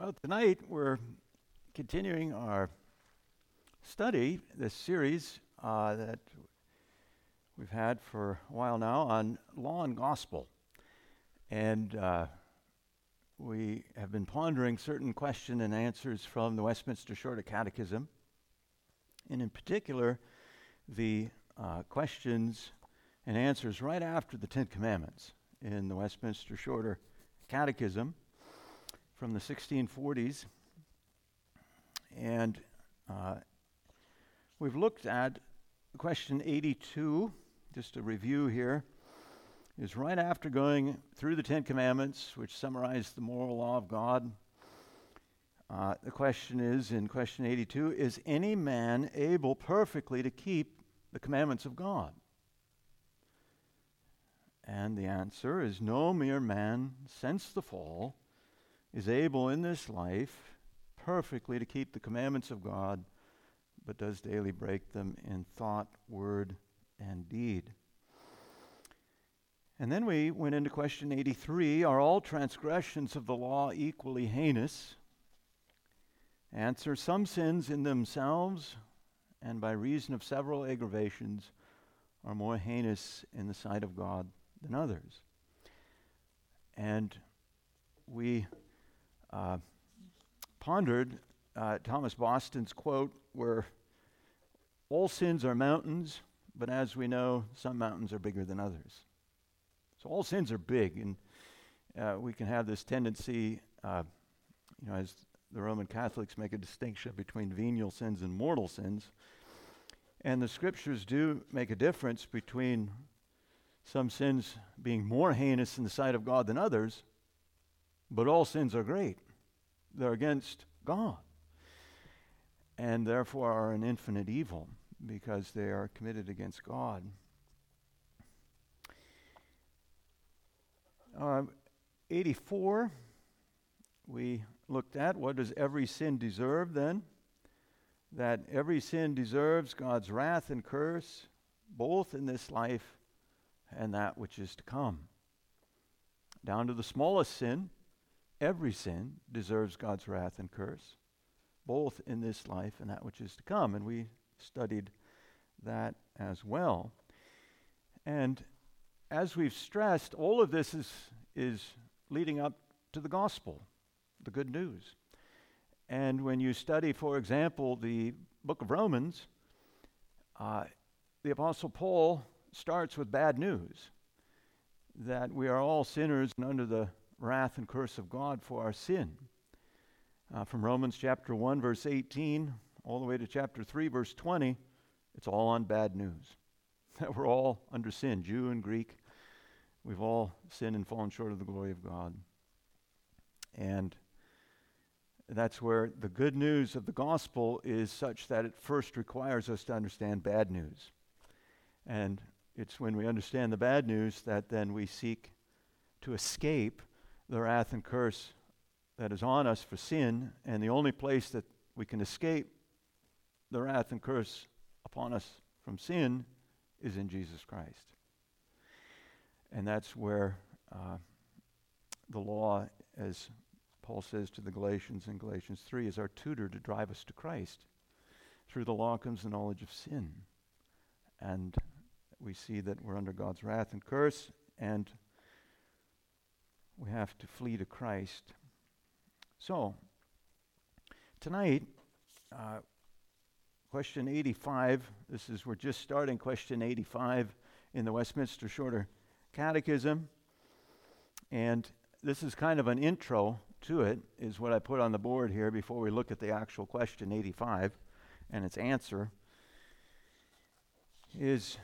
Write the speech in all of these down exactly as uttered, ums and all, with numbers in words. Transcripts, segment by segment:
Well, tonight we're continuing our study, this series uh, that we've had for a while now on law and gospel. And uh, we have been pondering certain question and answers from the Westminster Shorter Catechism, and in particular, the uh, questions and answers right after the Ten Commandments in the Westminster Shorter Catechism from the sixteen forties. And uh, we've looked at question eighty-two, just a review here, is right after going through the Ten Commandments, which summarize the moral law of God. Uh, the question is, in question eighty-two, is any man able perfectly to keep the commandments of God? And the answer is no mere man, since the fall, is able in this life perfectly to keep the commandments of God, but does daily break them in thought, word, and deed. And then we went into question eighty-three, are all transgressions of the law equally heinous? Answer, some sins in themselves and by reason of several aggravations are more heinous in the sight of God than others. And we uh, pondered uh, Thomas Boston's quote where all sins are mountains, but as we know, some mountains are bigger than others. So all sins are big, and uh, we can have this tendency, uh, you know, as the Roman Catholics make a distinction between venial sins and mortal sins. And the scriptures do make a difference between some sins being more heinous in the sight of God than others, but all sins are great. They're against God, and therefore are an infinite evil because they are committed against God. Uh, eighty-four, we looked at what does every sin deserve then? That every sin deserves God's wrath and curse, both in this life and that which is to come. Down to the smallest sin, every sin deserves God's wrath and curse, both in this life and that which is to come. And we studied that as well. And as we've stressed, all of this is, is leading up to the gospel, the good news. And when you study, for example, the book of Romans, uh, the Apostle Paul starts with bad news, that we are all sinners and under the wrath and curse of God for our sin. Uh, from Romans chapter one, verse eighteen, all the way to chapter three, verse twenty, it's all on bad news. That we're all under sin, Jew and Greek. We've all sinned and fallen short of the glory of God. And that's where the good news of the gospel is such that it first requires us to understand bad news. And it's when we understand the bad news that then we seek to escape the wrath and curse that is on us for sin, and the only place that we can escape the wrath and curse upon us from sin is in Jesus Christ. And that's where uh, the law, as Paul says to the Galatians in Galatians three, is our tutor to drive us to Christ. Through the law comes the knowledge of sin. And we see that we're under God's wrath and curse, and we have to flee to Christ. So, tonight, uh, question eighty-five, this is, we're just starting question eighty-five in the Westminster Shorter Catechism, and this is kind of an intro to it, is what I put on the board here before we look at the actual question eighty-five and its answer, is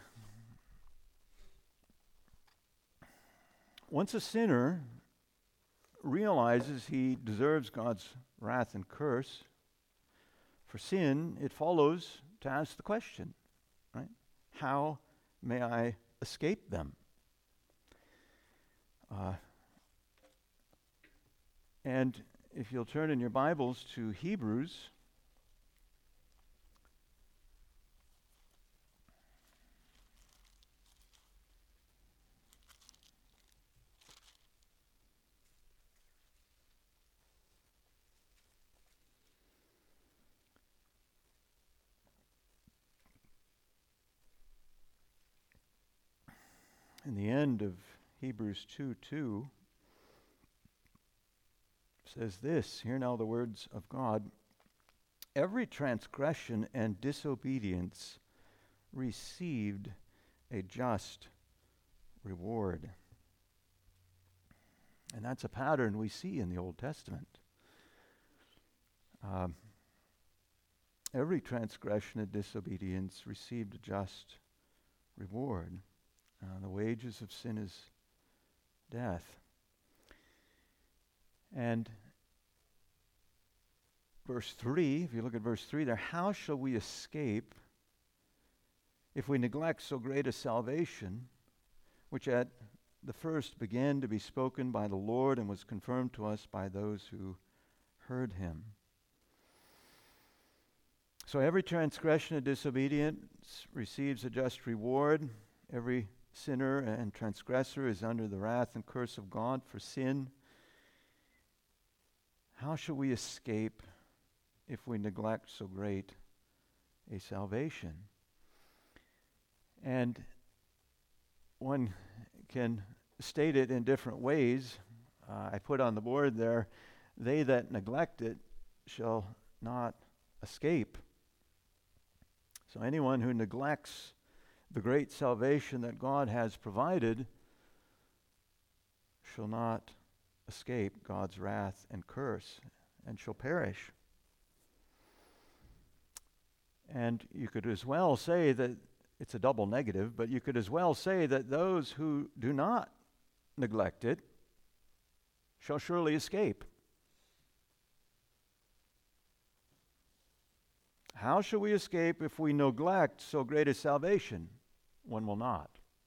once a sinner realizes he deserves God's wrath and curse for sin, it follows to ask the question, right? How may I escape them? Uh, and if you'll turn in your Bibles to Hebrews, in the end of Hebrews two two says this, hear now the words of God, every transgression and disobedience received a just reward. And that's a pattern we see in the Old Testament. Um, every transgression and disobedience received a just reward. Uh, the wages of sin is death. And verse three, if you look at verse three there, how shall we escape if we neglect so great a salvation, which at the first began to be spoken by the Lord and was confirmed to us by those who heard him? So every transgression and disobedience receives a just reward. Every sinner and transgressor is under the wrath and curse of God for sin. How shall we escape if we neglect so great a salvation? And one can state it in different ways. Uh, I put on the board there, they that neglect it shall not escape. So anyone who neglects the great salvation that God has provided shall not escape God's wrath and curse, and shall perish. And you could as well say that it's a double negative, but you could as well say that those who do not neglect it shall surely escape. How shall we escape if we neglect so great a salvation? One will not.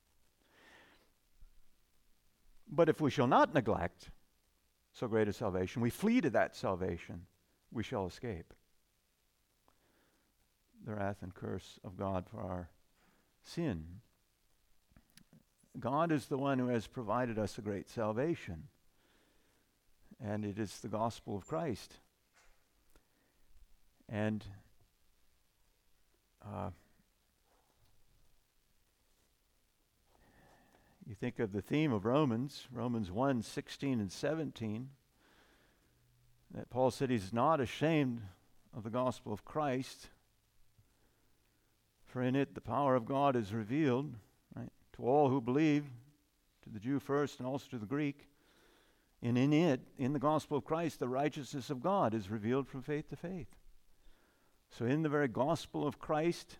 But if we shall not neglect so great a salvation, we flee to that salvation, we shall escape the wrath and curse of God for our sin. God is the one who has provided us a great salvation, and it is the gospel of Christ. And uh, you think of the theme of Romans, Romans one, sixteen and seventeen, that Paul said he's not ashamed of the gospel of Christ, for in it the power of God is revealed, right, to all who believe, to the Jew first and also to the Greek. And in it, in the gospel of Christ, the righteousness of God is revealed from faith to faith. So in the very gospel of Christ,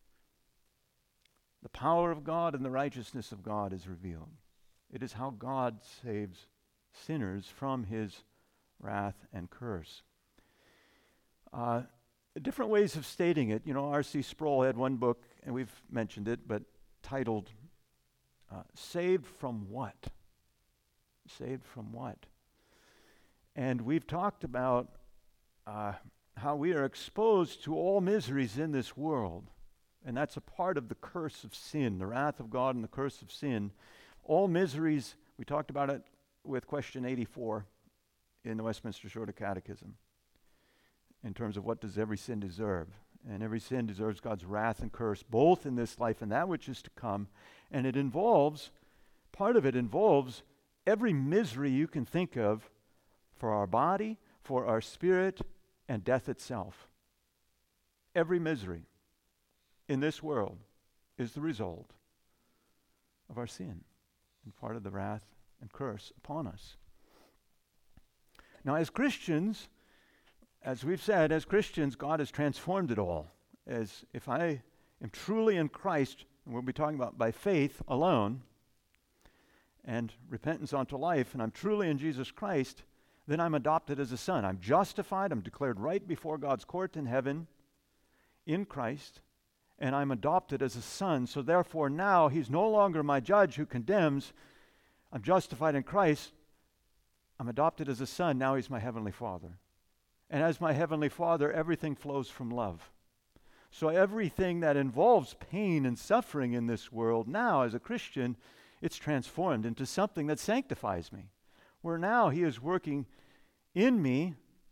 the power of God and the righteousness of God is revealed. It is how God saves sinners from his wrath and curse. Uh, different ways of stating it. You know, R C Sproul had one book, and we've mentioned it, but titled, uh, Saved from What? Saved from what? And we've talked about uh, how we are exposed to all miseries in this world. And that's a part of the curse of sin, the wrath of God and the curse of sin. All miseries, we talked about it with question eighty-four in the Westminster Shorter Catechism, in terms of what does every sin deserve. And every sin deserves God's wrath and curse, both in this life and that which is to come. And it involves, part of it involves every misery you can think of for our body, for our spirit, and death itself. Every misery in this world is the result of our sin and part of the wrath and curse upon us. Now, as Christians, as we've said, as Christians, God has transformed it all. As if I am truly in Christ, and we'll be talking about by faith alone, and repentance unto life, and I'm truly in Jesus Christ, then I'm adopted as a son. I'm justified, I'm declared right before God's court in heaven in Christ, and I'm adopted as a son. So therefore now he's no longer my judge who condemns. I'm justified in Christ. I'm adopted as a son. Now he's my heavenly Father. And as my heavenly Father, everything flows from love. So everything that involves pain and suffering in this world, now as a Christian, it's transformed into something that sanctifies me. Where now he is working in me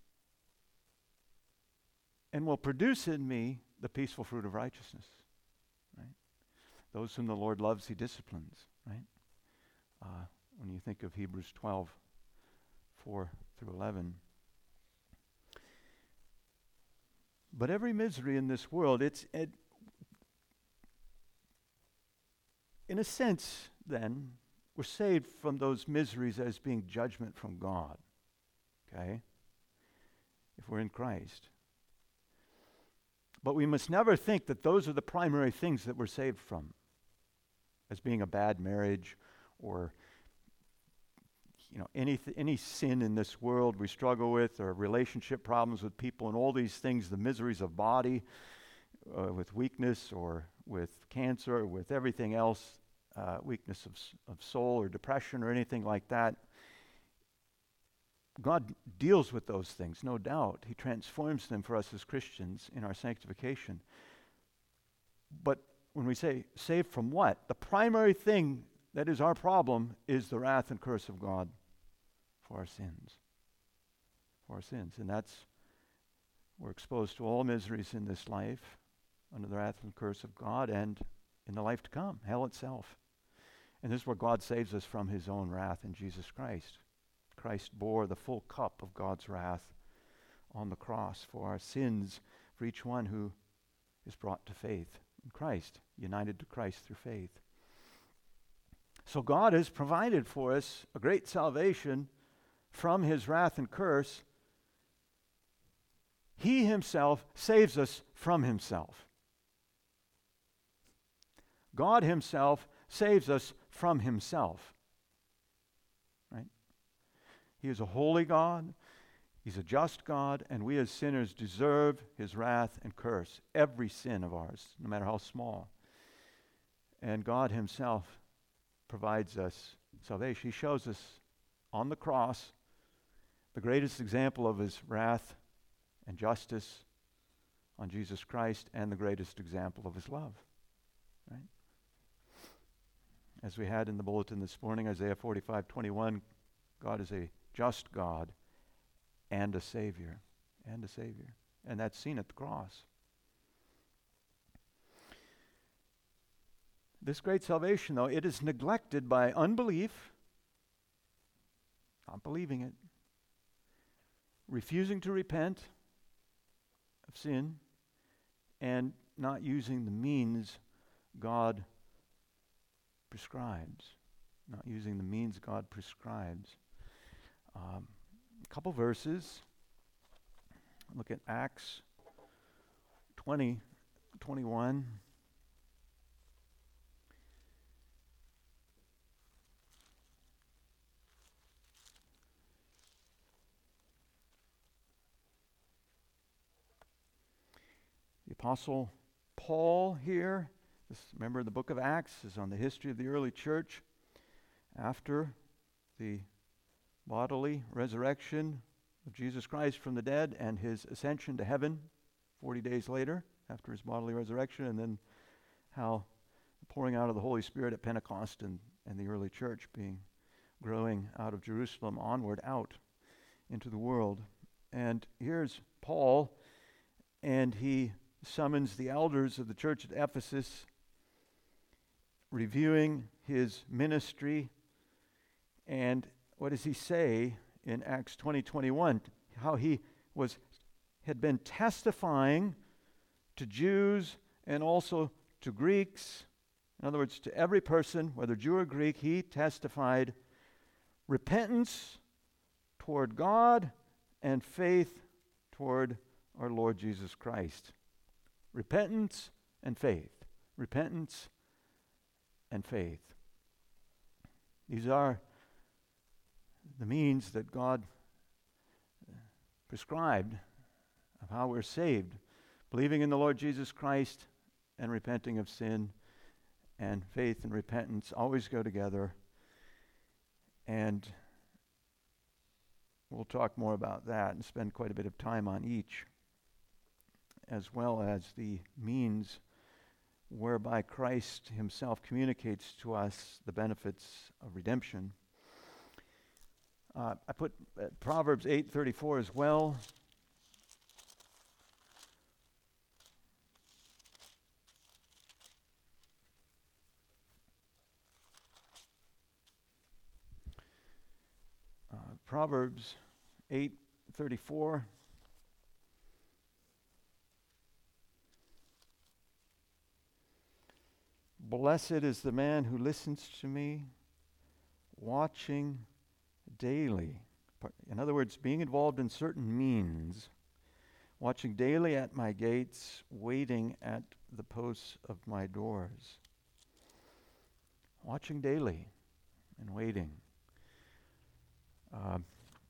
and will produce in me the peaceful fruit of righteousness. Right? Those whom the Lord loves, he disciplines. Right? uh, when you think of Hebrews twelve, four through eleven. But every misery in this world, it's, it, in a sense, then, we're saved from those miseries as being judgment from God, okay, if we're in Christ. But we must never think that those are the primary things that we're saved from, as being a bad marriage or, you know, any, any sin in this world we struggle with, or relationship problems with people, and all these things, the miseries of body, uh, with weakness, or with cancer, or with everything else, uh, weakness of, of soul or depression or anything like that. God deals with those things, no doubt. He transforms them for us as Christians in our sanctification. But when we say saved from what? The primary thing that is our problem is the wrath and curse of God for our sins. For our sins. And that's, we're exposed to all miseries in this life under the wrath and curse of God, and in the life to come, hell itself. And this is where God saves us from his own wrath in Jesus Christ. Christ bore the full cup of God's wrath on the cross for our sins, for each one who is brought to faith in Christ, united to Christ through faith. So God has provided for us a great salvation from his wrath and curse. He himself saves us from himself. God himself saves us from himself. Right? He is a holy God. He's a just God, and we as sinners deserve his wrath and curse, every sin of ours, no matter how small. And God himself provides us salvation. He shows us on the cross the greatest example of his wrath and justice on Jesus Christ, and the greatest example of his love. Right? As we had in the bulletin this morning, Isaiah forty-five twenty-one, God is a just God and a Savior, and a Savior. And that's seen at the cross. This great salvation, though, it is neglected by unbelief, not believing it, refusing to repent of sin, and not using the means God prescribes. Not using the means God prescribes. Um, a couple verses. Look at Acts twenty, twenty-one. The Apostle Paul here, this, remember the book of Acts is on the history of the early church after the bodily resurrection of Jesus Christ from the dead and his ascension to heaven forty days later after his bodily resurrection, and then how the pouring out of the Holy Spirit at Pentecost and, and the early church being growing out of Jerusalem onward out into the world. And here's Paul, and he summons the elders of the church at Ephesus, reviewing his ministry. And what does he say in Acts twenty twenty-one? How he was had been testifying to Jews and also to Greeks. In other words, to every person, whether Jew or Greek, he testified repentance toward God and faith toward our Lord Jesus Christ. Repentance and faith. Repentance and faith. These are the means that God prescribed of how we're saved. Believing in the Lord Jesus Christ and repenting of sin, and faith and repentance always go together. And we'll talk more about that and spend quite a bit of time on each, as well as the means whereby Christ himself communicates to us the benefits of redemption. Uh, I put uh, Proverbs eight thirty-four as well. Proverbs eight thirty-four. Blessed is the man who listens to me, watching daily. In other words, being involved in certain means, watching daily at my gates, waiting at the posts of my doors. Watching daily and waiting. Uh,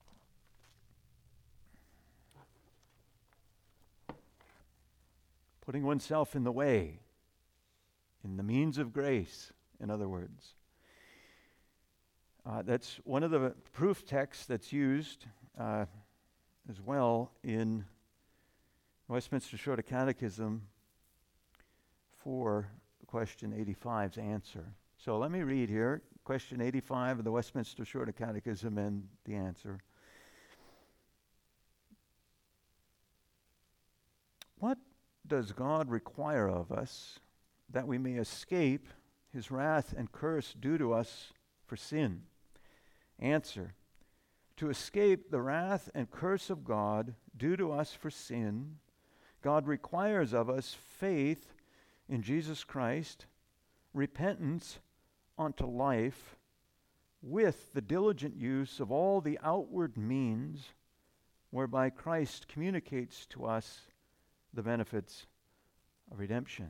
putting oneself in the way, in the means of grace, in other words. Uh, that's one of the proof texts that's used uh, as well in Westminster Shorter Catechism for question eighty-five's answer. So let me read here, question eighty-five of the Westminster Shorter Catechism and the answer. What does God require of us that we may escape his wrath and curse due to us for sin? Answer: to escape the wrath and curse of God due to us for sin, God requires of us faith in Jesus Christ, repentance unto life, with the diligent use of all the outward means whereby Christ communicates to us the benefits of redemption.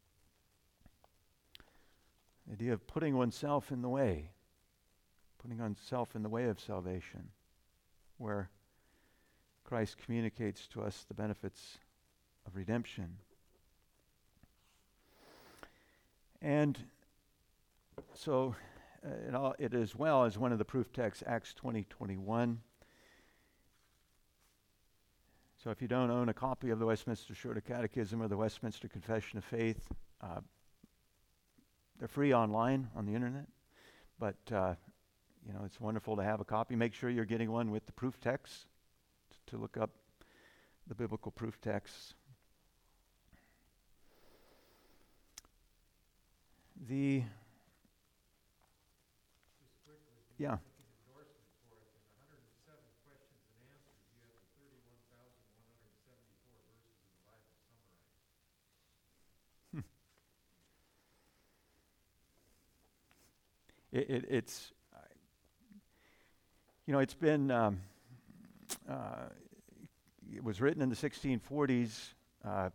The idea of putting oneself in the way, putting oneself in the way of salvation, where Christ communicates to us the benefits of redemption. And so uh, it, all, it as well as one of the proof texts, Acts twenty twenty-one. So if you don't own a copy of the Westminster Shorter Catechism or the Westminster Confession of Faith, uh, they're free online on the internet. But uh, you know, it's wonderful to have a copy. Make sure you're getting one with the proof texts t- to look up the biblical proof texts. The yeah. It, it, it's, uh, you know, it's been, um, uh, it was written in the sixteen forties uh,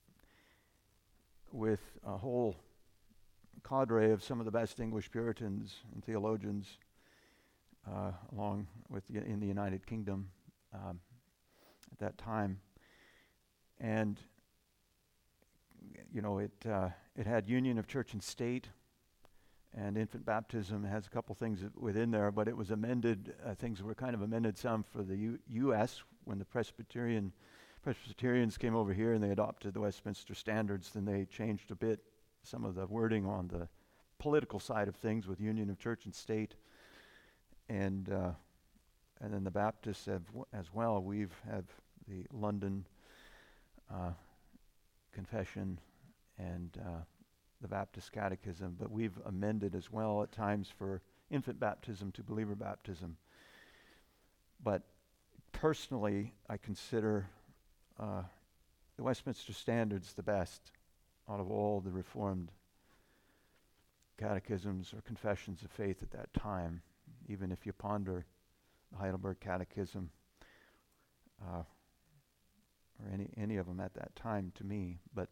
with a whole cadre of some of the best English Puritans and theologians uh, along with the, in the United Kingdom um, at that time. And, you know, it uh, it had union of church and state. And infant baptism has a couple things within there, but it was amended. Uh, things were kind of amended some for the U- U.S. when the Presbyterian Presbyterians came over here and they adopted the Westminster Standards. Then they changed a bit some of the wording on the political side of things with union of church and state. And uh, and then the Baptists have w- as well. We've have the London uh, Confession and uh, the Baptist Catechism, but we've amended as well at times for infant baptism to believer baptism. But personally, I consider uh, the Westminster Standards the best out of all the Reformed catechisms or confessions of faith at that time, even if you ponder the Heidelberg Catechism uh, or any, any of them at that time to me. But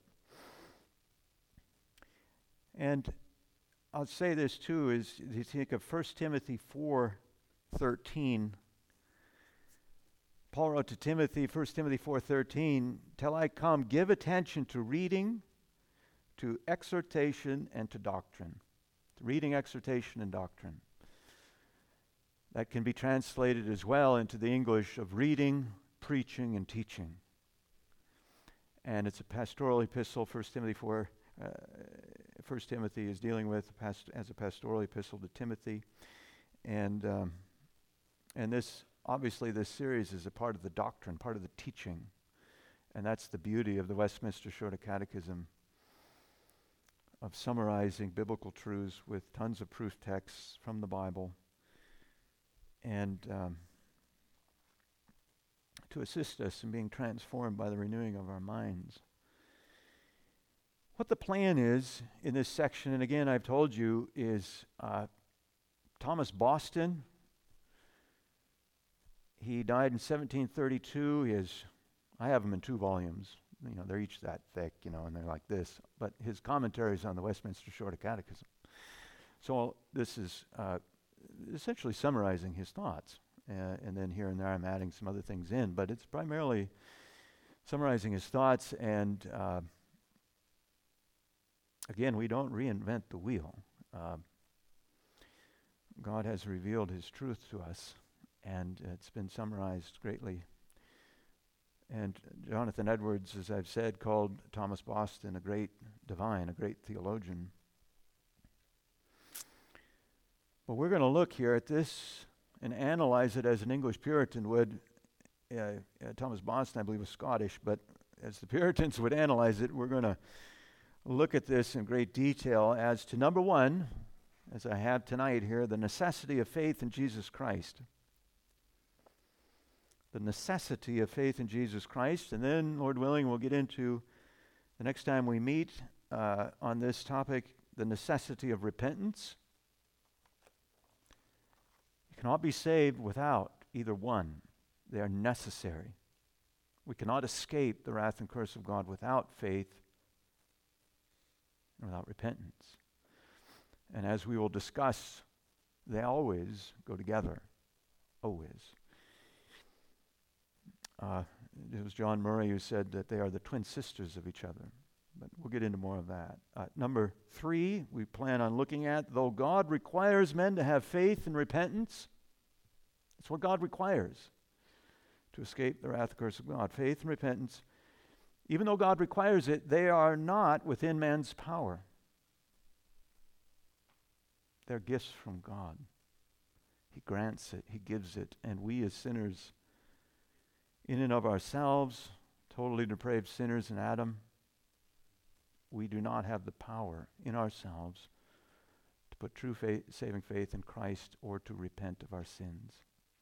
And I'll say this too, is you think of First Timothy four thirteen. Paul wrote to Timothy, First Timothy four thirteen, till I come, give attention to reading, to exhortation, and to doctrine. To reading, exhortation, and doctrine. That can be translated as well into the English of reading, preaching, and teaching. And it's a pastoral epistle, First Timothy four. Uh, First Timothy is dealing with past, as a pastoral epistle to Timothy, and um, and this obviously this series is a part of the doctrine, part of the teaching, and that's the beauty of the Westminster Shorter Catechism, of summarizing biblical truths with tons of proof texts from the Bible, and um, to assist us in being transformed by the renewing of our minds. What the plan is in this section, and again I've told you, is uh, Thomas Boston. He died in seventeen thirty-two. He is, I have them in two volumes. You know, they're each that thick, you know, and they're like this. But his commentaries on the Westminster Shorter Catechism. So this is uh, essentially summarizing his thoughts. Uh, and then here and there I'm adding some other things in. But it's primarily summarizing his thoughts. And uh, again, we don't reinvent the wheel. Uh, God has revealed his truth to us. And it's been summarized greatly. And Jonathan Edwards, as I've said, called Thomas Boston a great divine, a great theologian. But we're going to look here at this and analyze it as an English Puritan would. Uh, uh, Thomas Boston, I believe, was Scottish, but as the Puritans would analyze it, we're going to look at this in great detail as to, number one, as I have tonight here, the necessity of faith in Jesus Christ. The necessity of faith in Jesus Christ. And then, Lord willing, we'll get into, the next time we meet uh, on this topic, the necessity of repentance. You cannot be saved without either one. They are necessary. We cannot escape the wrath and curse of God without faith and without repentance. And as we will discuss, they always go together. Always. Uh, it was John Murray who said that they are the twin sisters of each other. But we'll get into more of that. Uh, number three, we plan on looking at, though God requires men to have faith and repentance, it's what God requires to escape the wrath and curse of God. Faith and repentance, even though God requires it, they are not within man's power. They're gifts from God. He grants it, he gives it, and we as sinners, in and of ourselves, totally depraved sinners in Adam, we do not have the power in ourselves to put true faith, saving faith in Christ or to repent of our sins.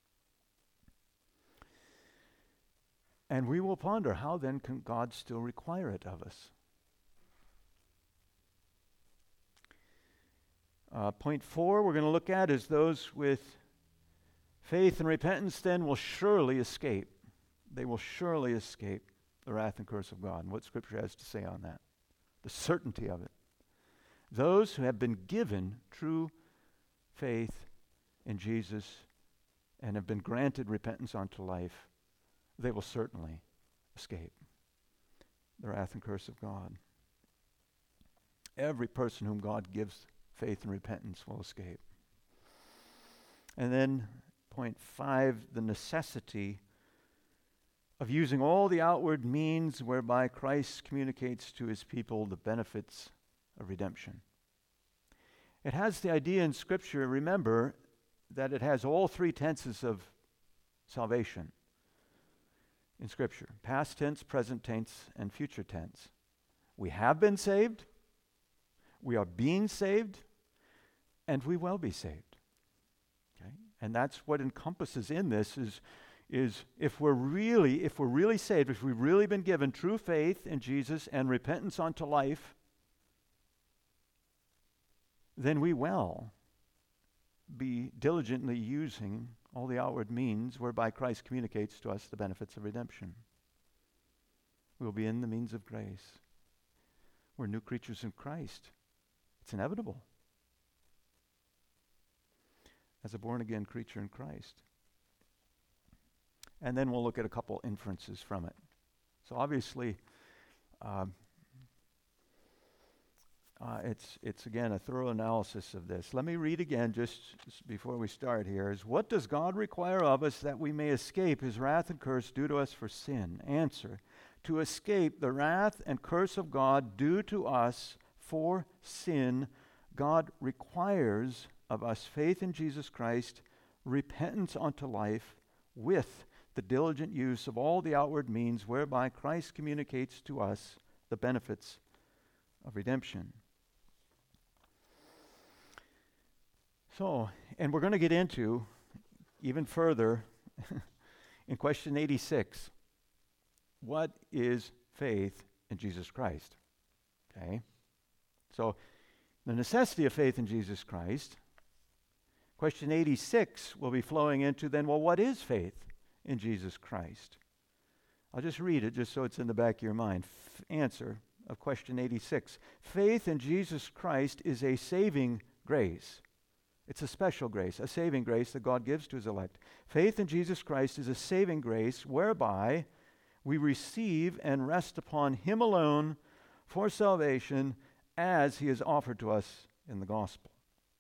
And we will ponder, how then can God still require it of us? Uh, point four we're going to look at is those with faith and repentance then will surely escape. They will surely escape the wrath and curse of God. And what Scripture has to say on that. The certainty of it. Those who have been given true faith in Jesus and have been granted repentance unto life, they will certainly escape the wrath and curse of God. Every person whom God gives faith and repentance will escape. And then point five, the necessity of using all the outward means whereby Christ communicates to his people the benefits of redemption. It has the idea in Scripture, remember, that it has all three tenses of salvation in Scripture. Past tense, present tense, and future tense. We have been saved, we are being saved, and we will be saved. Okay? And that's what encompasses in this is is if we're really, if we're really saved, if we've really been given true faith in Jesus and repentance unto life, then we will be diligently using all the outward means whereby Christ communicates to us the benefits of redemption. We'll be in the means of grace. We're new creatures in Christ. It's inevitable. As a born-again creature in Christ. And then we'll look at a couple inferences from it. So obviously, um, uh, it's, it's again a thorough analysis of this. Let me read again just, just before we start here. Is what does God require of us that we may escape his wrath and curse due to us for sin? Answer, to escape the wrath and curse of God due to us for sin, God requires of us faith in Jesus Christ, repentance unto life, with the diligent use of all the outward means whereby Christ communicates to us the benefits of redemption. So, and we're going to get into even further In question eighty-six, what is faith in Jesus Christ? Okay. So, the necessity of faith in Jesus Christ. Question eighty-six will be flowing into then, well, what is faith in Jesus Christ? I'll just read it just so it's in the back of your mind. F- answer of question eighty-six. Faith in Jesus Christ is a saving grace. It's a special grace, a saving grace that God gives to his elect. Faith in Jesus Christ is a saving grace whereby we receive and rest upon him alone for salvation as he is offered to us in the gospel.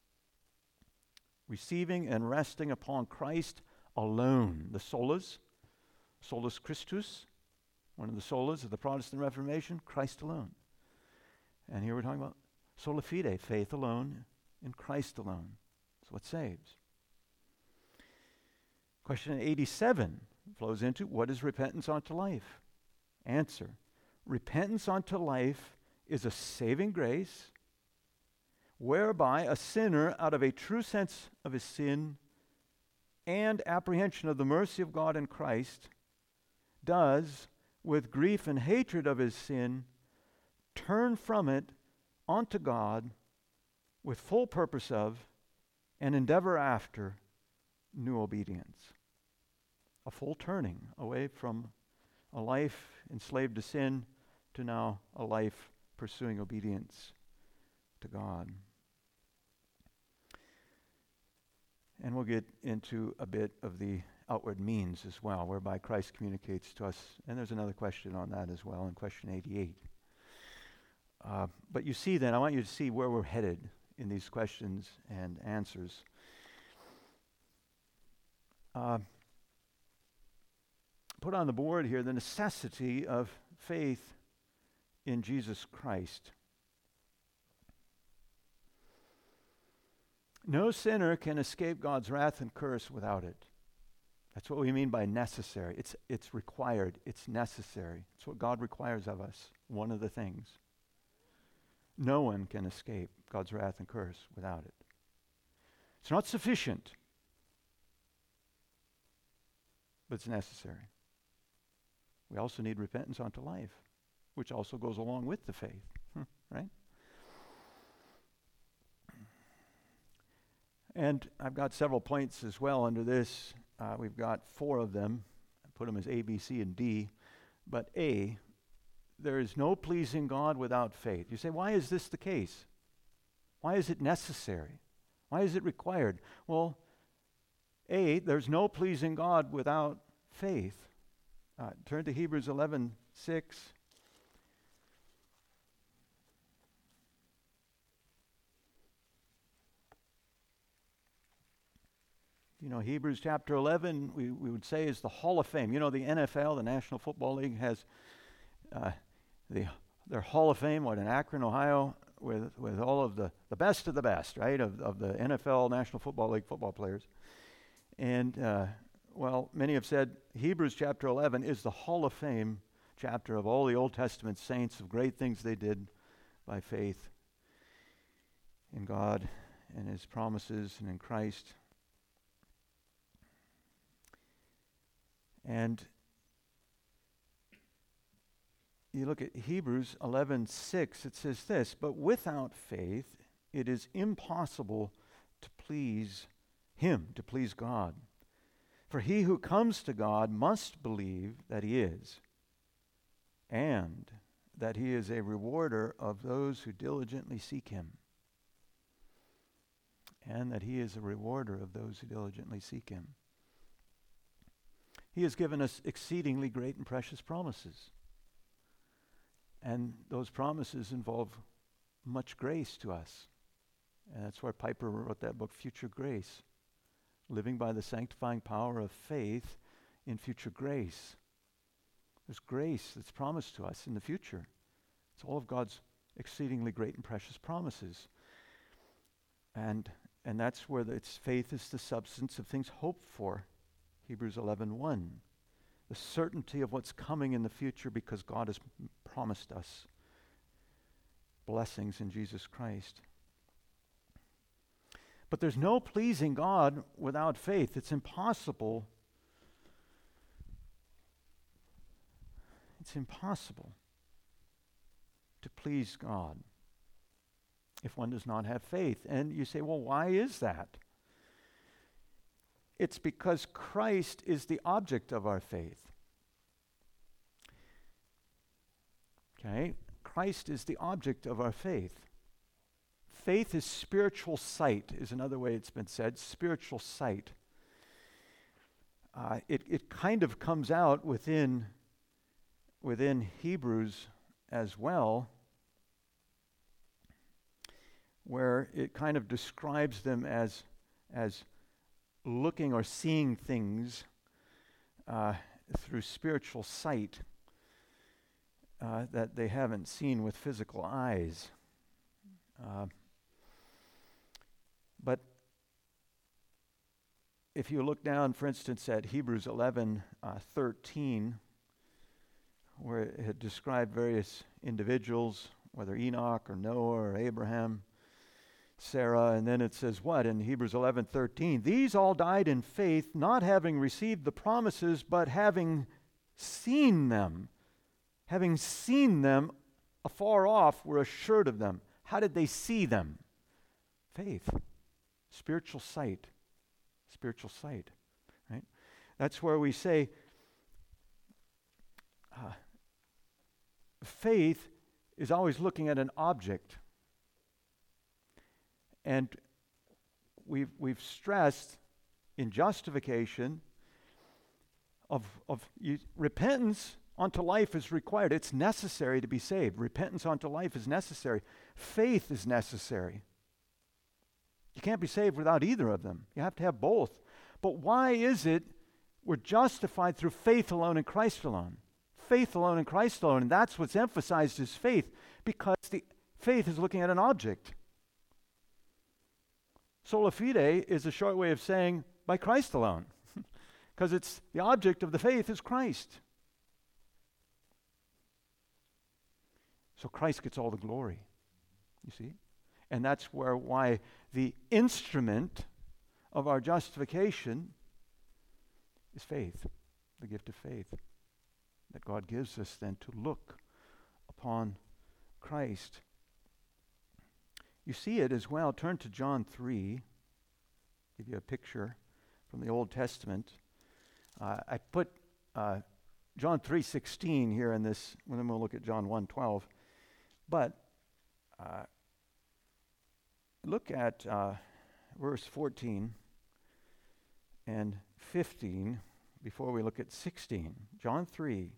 Receiving and resting upon Christ alone. The solas, solus Christus, one of the solas of the Protestant Reformation, Christ alone. And here we're talking about sola fide, faith alone in Christ alone. That's what saves. Question eighty-seven flows into, what is repentance unto life? Answer, repentance unto life is a saving grace whereby a sinner, out of a true sense of his sin and apprehension of the mercy of God in Christ, does, with grief and hatred of his sin, turn from it unto God with full purpose of and endeavor after new obedience. A full turning away from a life enslaved to sin to now a life pursuing obedience to God. And we'll get into a bit of the outward means as well, whereby Christ communicates to us. And there's another question on that as well in question eighty-eight. Uh, but you see then, I want you to see where we're headed in these questions and answers. Uh, put on the board here the necessity of faith in Jesus Christ. No sinner can escape God's wrath and curse without it. That's what we mean by necessary. It's, it's required. It's necessary. It's what God requires of us. One of the things. No one can escape God's wrath and curse without it. It's not sufficient, but it's necessary. We also need repentance unto life, which also goes along with the faith, right? And I've got several points as well under this. Uh, we've got four of them. I put them as A, B, C, and D. But A, there is no pleasing God without faith. You say, why is this the case? Why is it necessary? Why is it required? Well, A, there's no pleasing God without faith. Uh, turn to Hebrews eleven six. You know, Hebrews chapter eleven, we, we would say, is the Hall of Fame. You know, the N F L, the National Football League, has uh, the their Hall of Fame, what, in Akron, Ohio, with with all of the, the best of the best, right, of, of the N F L, National Football League football players. And, uh, well, many have said Hebrews chapter eleven is the Hall of Fame chapter of all the Old Testament saints, of great things they did by faith in God and his promises and in Christ. And you look at Hebrews eleven six, it says this, but without faith it is impossible to please him, to please God. For he who comes to God must believe that he is, and that he is a rewarder of those who diligently seek him. And that he is a rewarder of those who diligently seek him. He has given us exceedingly great and precious promises. And those promises involve much grace to us. And that's why Piper wrote that book, Future Grace. Living by the sanctifying power of faith in future grace. There's grace that's promised to us in the future. It's all of God's exceedingly great and precious promises. And and that's where the, its faith is the substance of things hoped for. Hebrews eleven one. The certainty of what's coming in the future because God has m- promised us blessings in Jesus Christ. But there's no pleasing God without faith. It's impossible It's impossible to please God if one does not have faith. And you say, well, why is that? It's because Christ is the object of our faith. Okay? Christ is the object of our faith. Faith is spiritual sight, is another way it's been said, spiritual sight. Uh, it, it kind of comes out within, within Hebrews as well, where it kind of describes them as, as looking or seeing things uh, through spiritual sight uh, that they haven't seen with physical eyes. Uh, but if you look down, for instance, at Hebrews eleven uh, thirteen, where it had described various individuals, whether Enoch or Noah or Abraham, Sarah, and then it says what in Hebrews eleven thirteen? These all died in faith, not having received the promises, but having seen them. Having seen them afar off, were assured of them. How did they see them? Faith. Spiritual sight. Spiritual sight. Right? That's where we say uh, faith is always looking at an object. And we've, we've stressed in justification of, of you, repentance unto life is required. It's necessary to be saved. Repentance unto life is necessary. Faith is necessary. You can't be saved without either of them. You have to have both. But why is it we're justified through faith alone in Christ alone? Faith alone in Christ alone. And that's what's emphasized as faith, because the faith is looking at an object. Sola fide is a short way of saying by Christ alone, because it's the object of the faith is Christ. So Christ gets all the glory, you see? And that's where why the instrument of our justification is faith, the gift of faith that God gives us then to look upon Christ. You see it as well. Turn to John three. Give you a picture from the Old Testament. Uh, I put uh, John three sixteen here in this, and then we'll look at John one twelve. But uh, look at uh, verse fourteen and fifteen before we look at sixteen. John three.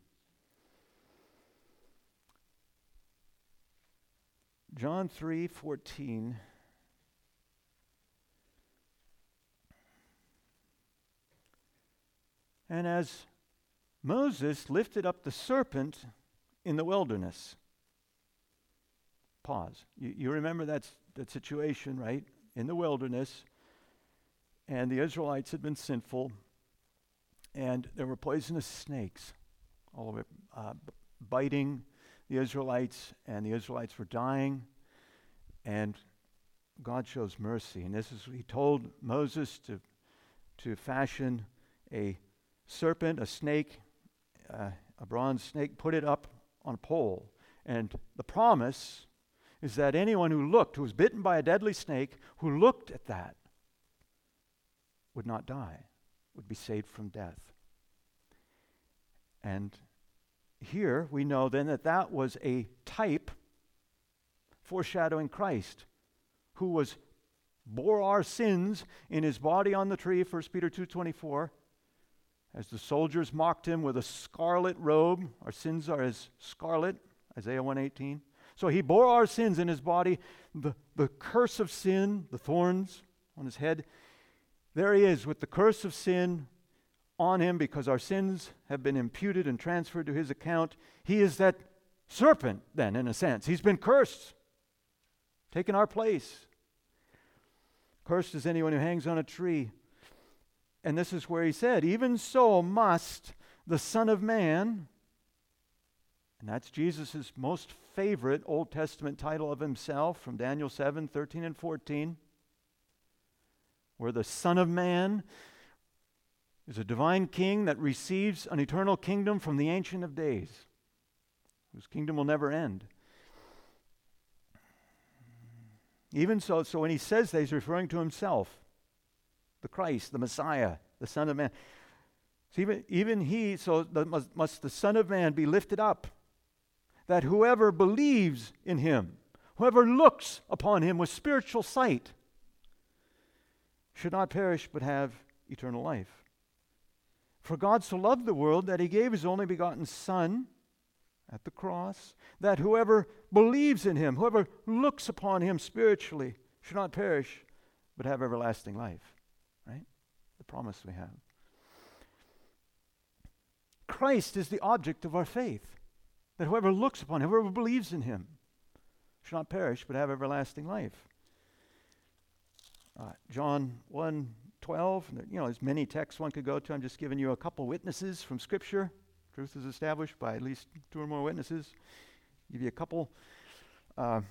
John three fourteen. And as Moses lifted up the serpent in the wilderness. Pause. You, you remember that, that situation, right? In the wilderness. And the Israelites had been sinful. And there were poisonous snakes all over, uh, b- biting the Israelites, and the Israelites were dying, and God shows mercy. And this is, he told Moses to, to fashion a serpent, a snake, uh, a bronze snake, put it up on a pole. And the promise is that anyone who looked, who was bitten by a deadly snake, who looked at that, would not die, would be saved from death. And here we know then that that was a type foreshadowing Christ, who was bore our sins in his body on the tree, First Peter two twenty-four. As the soldiers mocked him with a scarlet robe, our sins are as scarlet, Isaiah one eighteen. So he bore our sins in his body, the, the curse of sin, the thorns on his head. There he is with the curse of sin on him, because our sins have been imputed and transferred to his account. He is that serpent then, in a sense. He's been cursed, taken our place. Cursed is anyone who hangs on a tree. And this is where he said, even so must the Son of Man, and that's Jesus' most favorite Old Testament title of himself from Daniel seven, thirteen and fourteen, where the Son of Man is a divine king that receives an eternal kingdom from the Ancient of Days. whose kingdom will never end. Even so, so when he says that, he's referring to himself, the Christ, the Messiah, the Son of Man. So even, even he, so the, must, must the Son of Man be lifted up, that whoever believes in him, whoever looks upon him with spiritual sight, should not perish but have eternal life. For God so loved the world that he gave his only begotten Son at the cross, that whoever believes in him, whoever looks upon him spiritually, should not perish but have everlasting life. Right? The promise we have. Christ is the object of our faith, that whoever looks upon him, whoever believes in him, should not perish but have everlasting life. Uh, John one twelve, you know, there's many texts one could go to. I'm just giving you a couple witnesses from Scripture. Truth is established by at least two or more witnesses. Give you a couple. Uh,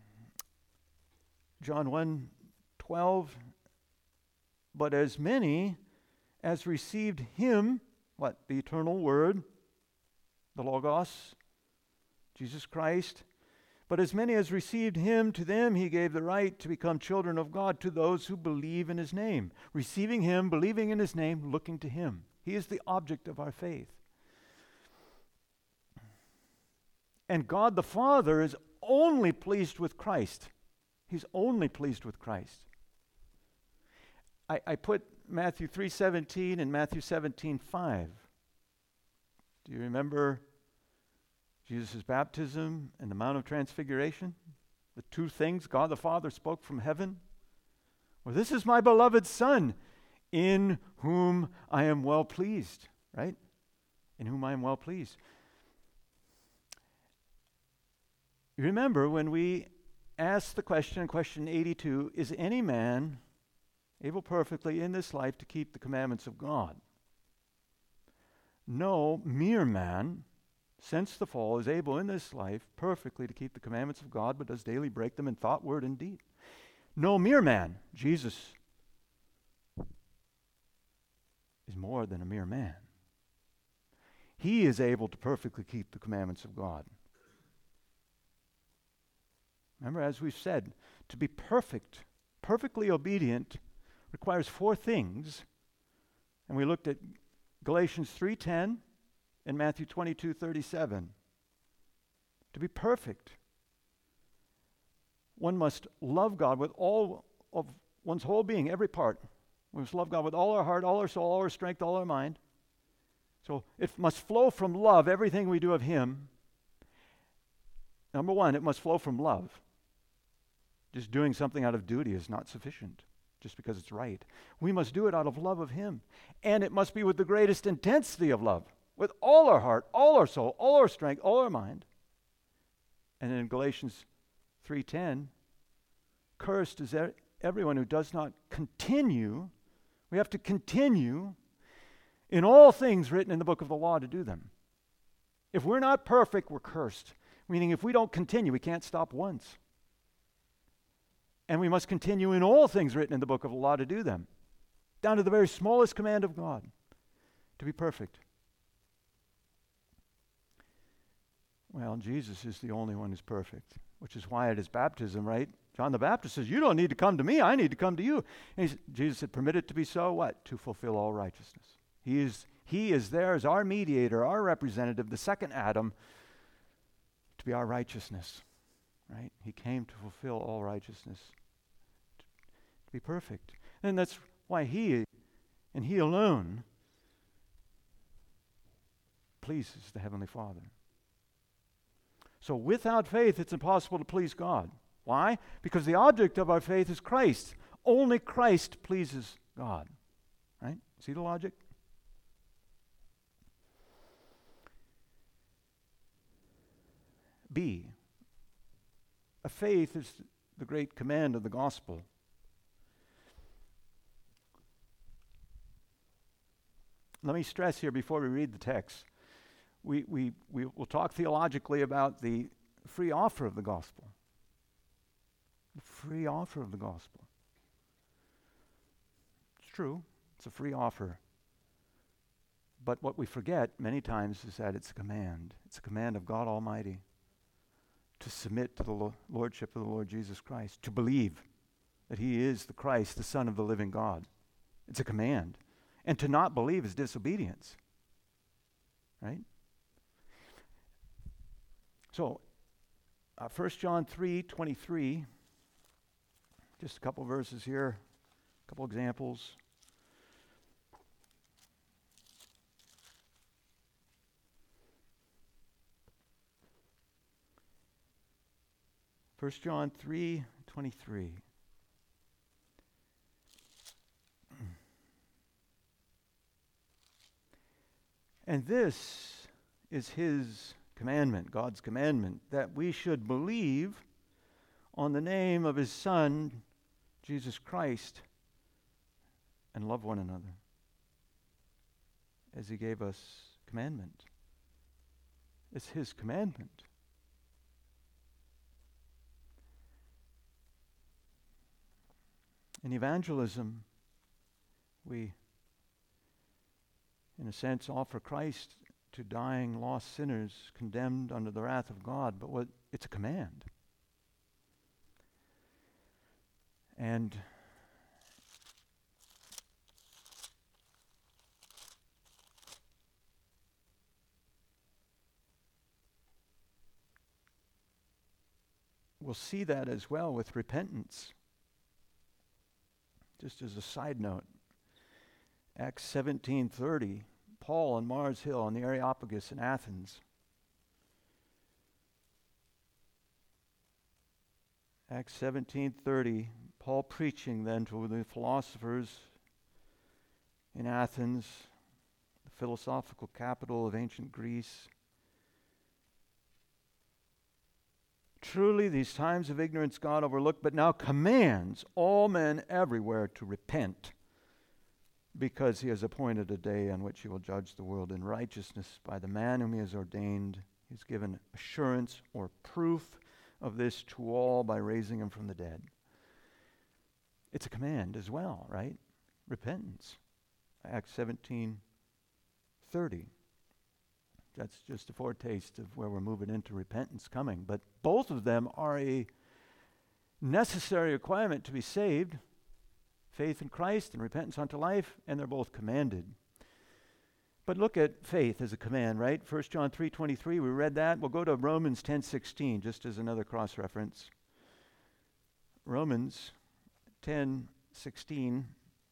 John one twelve, but as many as received him, what? The eternal Word, the Logos, Jesus Christ. But as many as received him, to them he gave the right to become children of God, to those who believe in his name. Receiving him, believing in his name, looking to him. He is the object of our faith. And God the Father is only pleased with Christ. He's only pleased with Christ. I, I put Matthew three seventeen and Matthew seventeen five. Do you remember Jesus' baptism and the Mount of Transfiguration? The two things God the Father spoke from heaven. Well, this is my beloved Son, in whom I am well pleased, right? In whom I am well pleased. You remember when we asked the question in question eighty-two, is any man able perfectly in this life to keep the commandments of God? No mere man, since the fall, is able in this life perfectly to keep the commandments of God, but does daily break them in thought, word, and deed. No mere man. Jesus is more than a mere man. He is able to perfectly keep the commandments of God. Remember, as we've said, to be perfect, perfectly obedient, requires four things. And we looked at Galatians three ten and Matthew twenty-two thirty-seven. To be perfect, one must love God with all of one's whole being, every part. We must love God with all our heart, all our soul, all our strength, all our mind. So it must flow from love, everything we do of him. Number one, it must flow from love. Just doing something out of duty is not sufficient, just because it's right. We must do it out of love of him. And it must be with the greatest intensity of love, with all our heart, all our soul, all our strength, all our mind. And in Galatians three ten, cursed is everyone who does not continue. We have to continue in all things written in the book of the law to do them. If we're not perfect, we're cursed. Meaning if we don't continue, we can't stop once. And we must continue in all things written in the book of the law to do them, down to the very smallest command of God, to be perfect. Well, Jesus is the only one who's perfect, which is why at his baptism, right, John the Baptist says, you don't need to come to me, I need to come to you. And Jesus said, permit it to be so, what? To fulfill all righteousness. He is, he is there as our mediator, our representative, the second Adam, to be our righteousness, right? He came to fulfill all righteousness, to, to be perfect. And that's why he, and he alone, pleases the Heavenly Father. So without faith, it's impossible to please God. Why? Because the object of our faith is Christ. Only Christ pleases God. Right? See the logic? B. A faith is the great command of the gospel. Let me stress here before we read the text. We, we, we will talk theologically about the free offer of the gospel. The free offer of the gospel. It's true. It's a free offer. But what we forget many times is that it's a command. It's a command of God Almighty to submit to the lo- Lordship of the Lord Jesus Christ, to believe that He is the Christ, the Son of the living God. It's a command. And to not believe is disobedience. Right? So, uh, First John three twenty-three, just a couple verses here, a couple examples. First John three twenty-three. And this is His commandment, God's commandment, that we should believe on the name of His Son, Jesus Christ, and love one another as He gave us commandment. It's His commandment. In evangelism, we, in a sense, offer Christ to dying, lost sinners condemned under the wrath of God, but what it's a command. And we'll see that as well with repentance. Just as a side note, Acts seventeen thirty, Paul on Mars Hill on the Areopagus in Athens. Acts seventeen thirty, Paul preaching then to the philosophers in Athens, the philosophical capital of ancient Greece. Truly, these times of ignorance God overlooked, but now commands all men everywhere to repent, because He has appointed a day on which He will judge the world in righteousness by the man whom He has ordained. He's given assurance or proof of this to all by raising Him from the dead. It's a command as well, right? Repentance. Acts seventeen thirty. That's just a foretaste of where we're moving into repentance coming. But both of them are a necessary requirement to be saved. Faith in Christ and repentance unto life, and they're both commanded. But look at faith as a command, right? First John three twenty-three, we read that. We'll go to Romans ten sixteen, just as another cross-reference. Romans ten sixteen.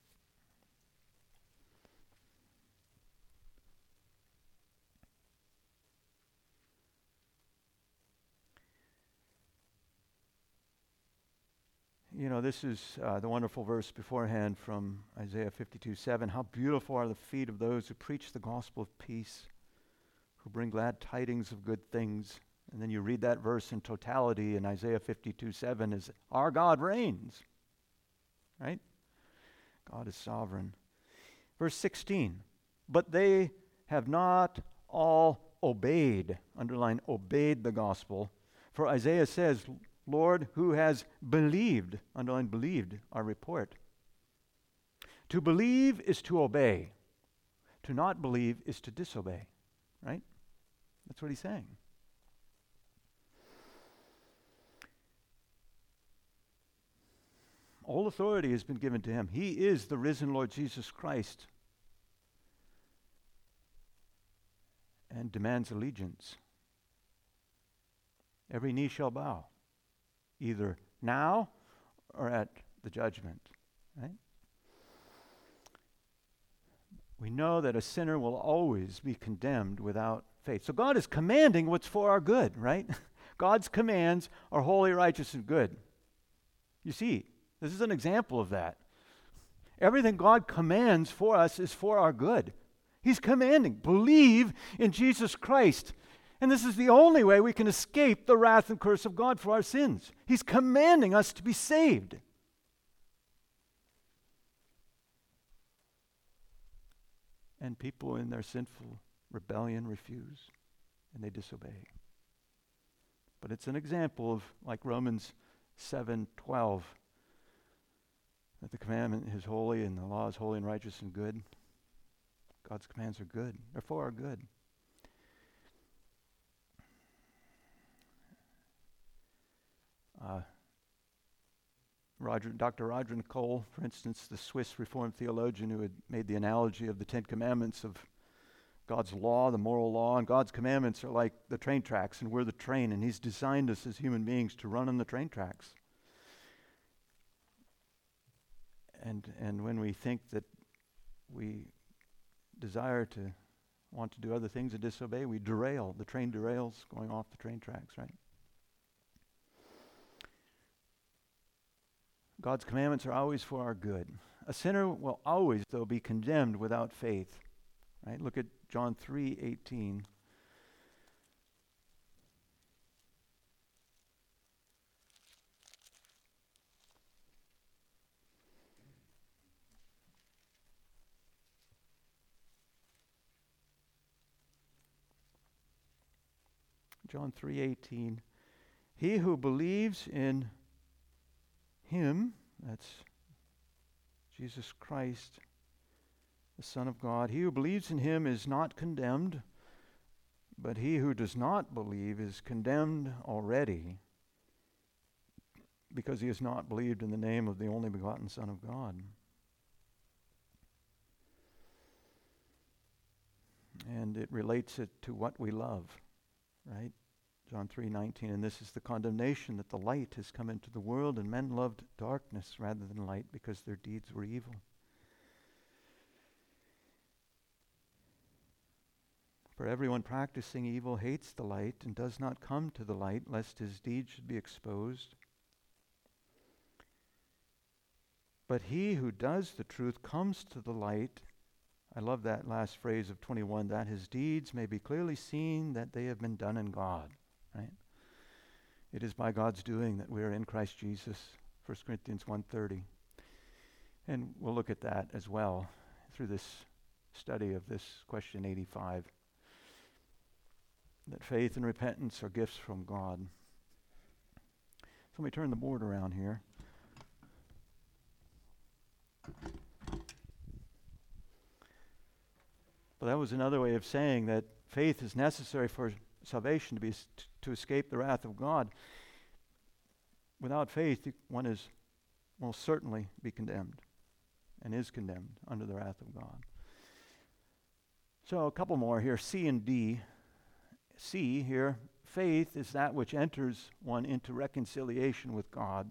You know, this is uh, the wonderful verse beforehand from Isaiah fifty-two seven. How beautiful are the feet of those who preach the gospel of peace, who bring glad tidings of good things. And then you read that verse in totality in Isaiah fifty-two seven is, our God reigns. Right? God is sovereign. Verse sixteen, but they have not all obeyed, underline obeyed the gospel. For Isaiah says, Lord, who has believed, underline believed, our report. To believe is to obey. To not believe is to disobey. Right? That's what he's saying. All authority has been given to Him. He is the risen Lord Jesus Christ and demands allegiance. Every knee shall bow, either now or at the judgment, right? We know that a sinner will always be condemned without faith. So God is commanding what's for our good, right? God's commands are holy, righteous, and good. You see, this is an example of that. Everything God commands for us is for our good. He's commanding, believe in Jesus Christ. And this is the only way we can escape the wrath and curse of God for our sins. He's commanding us to be saved. And people in their sinful rebellion refuse, and they disobey. But it's an example of, like Romans seven twelve, that the commandment is holy and the law is holy and righteous and good. God's commands are good. They're for our good. Uh, Roger, Doctor Roger Nicole, for instance, the Swiss Reformed theologian who had made the analogy of the Ten Commandments of God's law, the moral law, and God's commandments are like the train tracks, and we're the train, and He's designed us as human beings to run on the train tracks. And and when we think that we desire to want to do other things and disobey, we derail. The train derails going off the train tracks, right? God's commandments are always for our good. A sinner will always, though, be condemned without faith. Right? Look at John three eighteen. John three eighteen. He who believes in Him, that's Jesus Christ, the Son of God, he who believes in Him is not condemned, but he who does not believe is condemned already, because he has not believed in the name of the only begotten Son of God. And it relates it to what we love, right? John three nineteen, and this is the condemnation, that the light has come into the world, and men loved darkness rather than light, because their deeds were evil. For everyone practicing evil hates the light and does not come to the light, lest his deeds should be exposed. But he who does the truth comes to the light. I love that last phrase of twenty-one, that his deeds may be clearly seen that they have been done in God. Right? It is by God's doing that we are in Christ Jesus, First Corinthians one thirty. And we'll look at that as well through this study of this question eighty-five. That faith and repentance are gifts from God. So let me turn the board around here. Well, that was another way of saying that faith is necessary for salvation, to be to escape the wrath of God. Without faith, one is most certainly be condemned, and is condemned under the wrath of God. So a couple more here, C and D. C here, faith is that which enters one into reconciliation with God.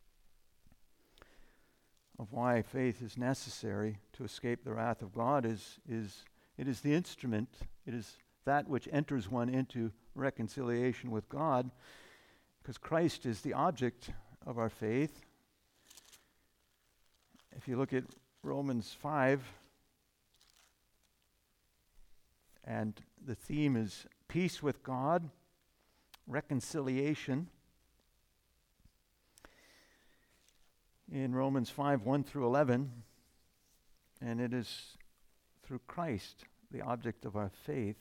Of why faith is necessary to escape the wrath of God is is it is the instrument, it is that which enters one into reconciliation with God, because Christ is the object of our faith. If you look at Romans five, and the theme is peace with God, reconciliation. In Romans five, one through eleven, and it is through Christ, the object of our faith.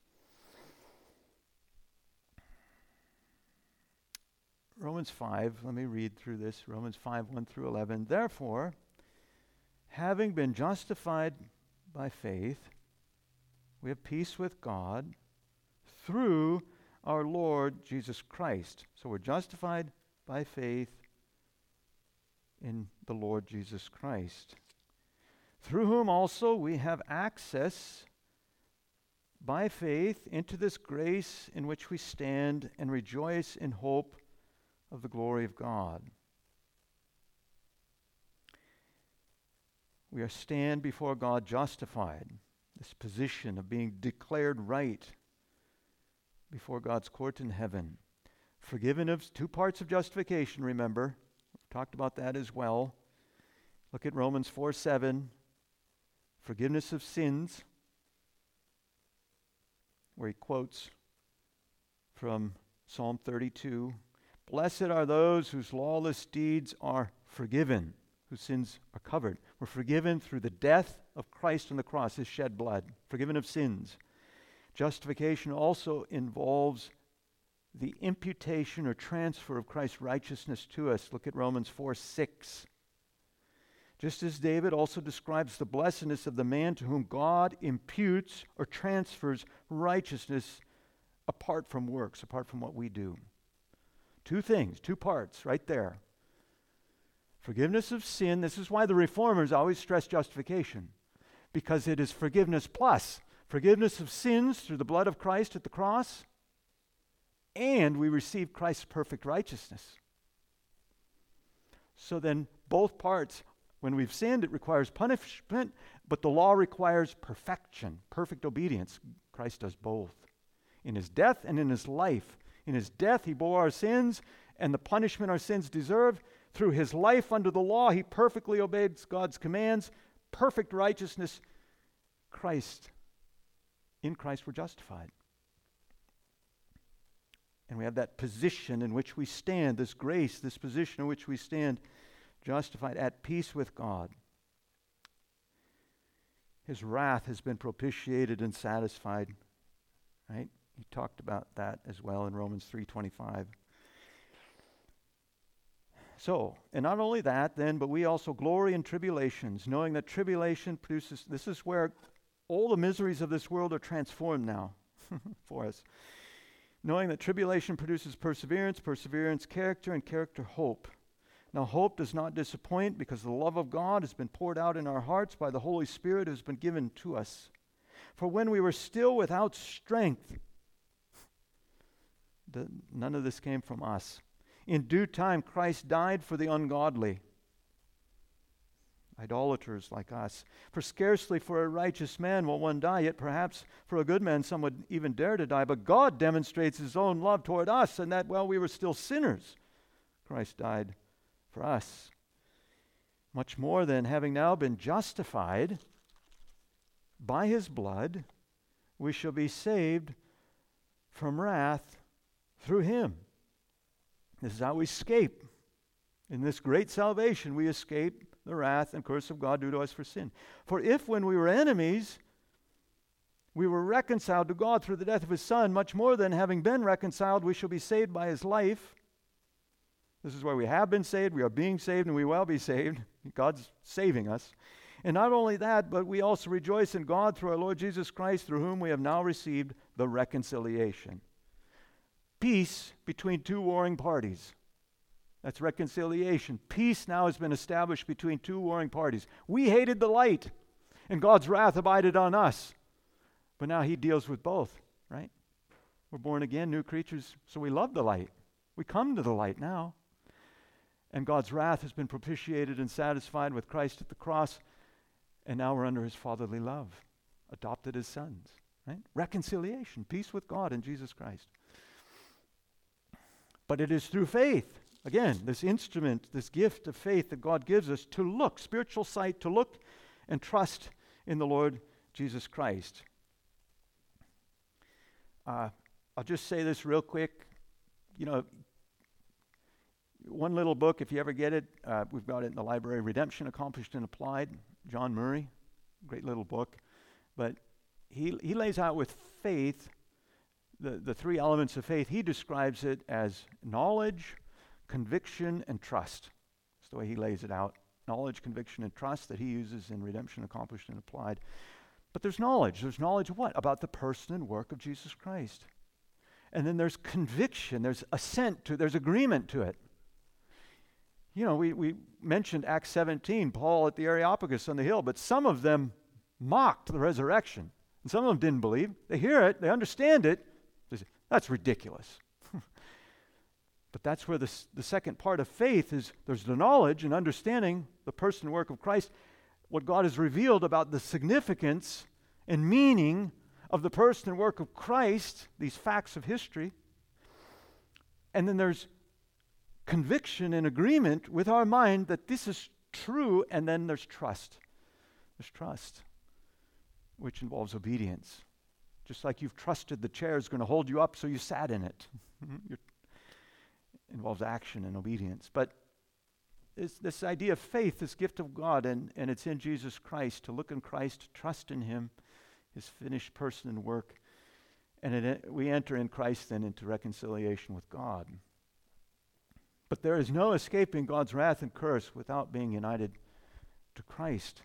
Romans five, let me read through this. Romans five, one through eleven. Therefore, having been justified by faith, we have peace with God through our Lord Jesus Christ. So we're justified by faith in the Lord Jesus Christ, through whom also we have access by faith into this grace in which we stand and rejoice in hope of the glory of God. We are stand before God justified, this position of being declared right before God's court in heaven. Forgiven of two parts of justification, remember. We've talked about that as well. Look at Romans four seven. Forgiveness of sins, where he quotes from Psalm thirty-two. Blessed are those whose lawless deeds are forgiven, whose sins are covered. We're forgiven through the death of Christ on the cross, his shed blood, forgiven of sins. Justification also involves the imputation or transfer of Christ's righteousness to us. Look at Romans four six. Just as David also describes the blessedness of the man to whom God imputes or transfers righteousness apart from works, apart from what we do. Two things, two parts right there. Forgiveness of sin. This is why the Reformers always stress justification, because it is forgiveness plus forgiveness of sins through the blood of Christ at the cross, and we receive Christ's perfect righteousness. So then both parts, when we've sinned, it requires punishment, but the law requires perfection, perfect obedience. Christ does both. In his death and in his life. In his death, he bore our sins and the punishment our sins deserve. Through his life under the law, he perfectly obeyed God's commands. Perfect righteousness. Christ, in Christ we're justified. And we have that position in which we stand, this grace, this position in which we stand, justified, at peace with God. His wrath has been propitiated and satisfied. Right? He talked about that as well in Romans three twenty-five. So, and not only that then, but we also glory in tribulations, knowing that tribulation produces, this is where all the miseries of this world are transformed now for us. Knowing that tribulation produces perseverance, perseverance, character, and character, hope. Now, hope does not disappoint because the love of God has been poured out in our hearts by the Holy Spirit who has been given to us. For when we were still without strength, the, none of this came from us. In due time, Christ died for the ungodly, idolaters like us. For scarcely for a righteous man will one die, yet perhaps for a good man some would even dare to die. But God demonstrates his own love toward us, and that while we were still sinners, Christ died for us. Much more than having now been justified by his blood, we shall be saved from wrath through him. This is how we escape. In this great salvation, we escape the wrath and curse of God due to us for sin. For if when we were enemies, we were reconciled to God through the death of his Son, much more than having been reconciled, we shall be saved by his life. This is why we have been saved, we are being saved, and we will be saved. God's saving us. And not only that, but we also rejoice in God through our Lord Jesus Christ, through whom we have now received the reconciliation. Peace between two warring parties. That's reconciliation. Peace now has been established between two warring parties. We hated the light, and God's wrath abided on us. But now he deals with both, right? We're born again, new creatures, so we love the light. We come to the light now. And God's wrath has been propitiated and satisfied with Christ at the cross, and now we're under his fatherly love, adopted as sons, right? Reconciliation, peace with God in Jesus Christ. But it is through faith. Again, this instrument, this gift of faith that God gives us to look, spiritual sight, to look and trust in the Lord Jesus Christ. Uh, I'll just say this real quick. You know, one little book, if you ever get it, uh, we've got it in the library, Redemption Accomplished and Applied, John Murray, great little book. But he he lays out with faith, the, the three elements of faith. He describes it as knowledge, conviction, and trust. That's the way he lays it out. Knowledge, conviction, and trust that he uses in Redemption Accomplished and Applied. But there's knowledge. There's knowledge of what? About the person and work of Jesus Christ. And then there's conviction. There's assent to it. There's agreement to it. You know, we, we mentioned Acts seventeen, Paul at the Areopagus on the hill, but some of them mocked the resurrection. And some of them didn't believe. They hear it. They understand it. They say, that's ridiculous. But that's where the, the second part of faith is. There's the knowledge and understanding the person and work of Christ, what God has revealed about the significance and meaning of the person and work of Christ, these facts of history. And then there's conviction and agreement with our mind that this is true, and then there's trust. There's trust, which involves obedience. Just like you've trusted the chair is going to hold you up, so you sat in it. It involves action and obedience. But this, this idea of faith, this gift of God, and, and it's in Jesus Christ, to look in Christ, to trust in him, his finished person and work. And it, we enter in Christ then into reconciliation with God. But there is no escaping God's wrath and curse without being united to Christ.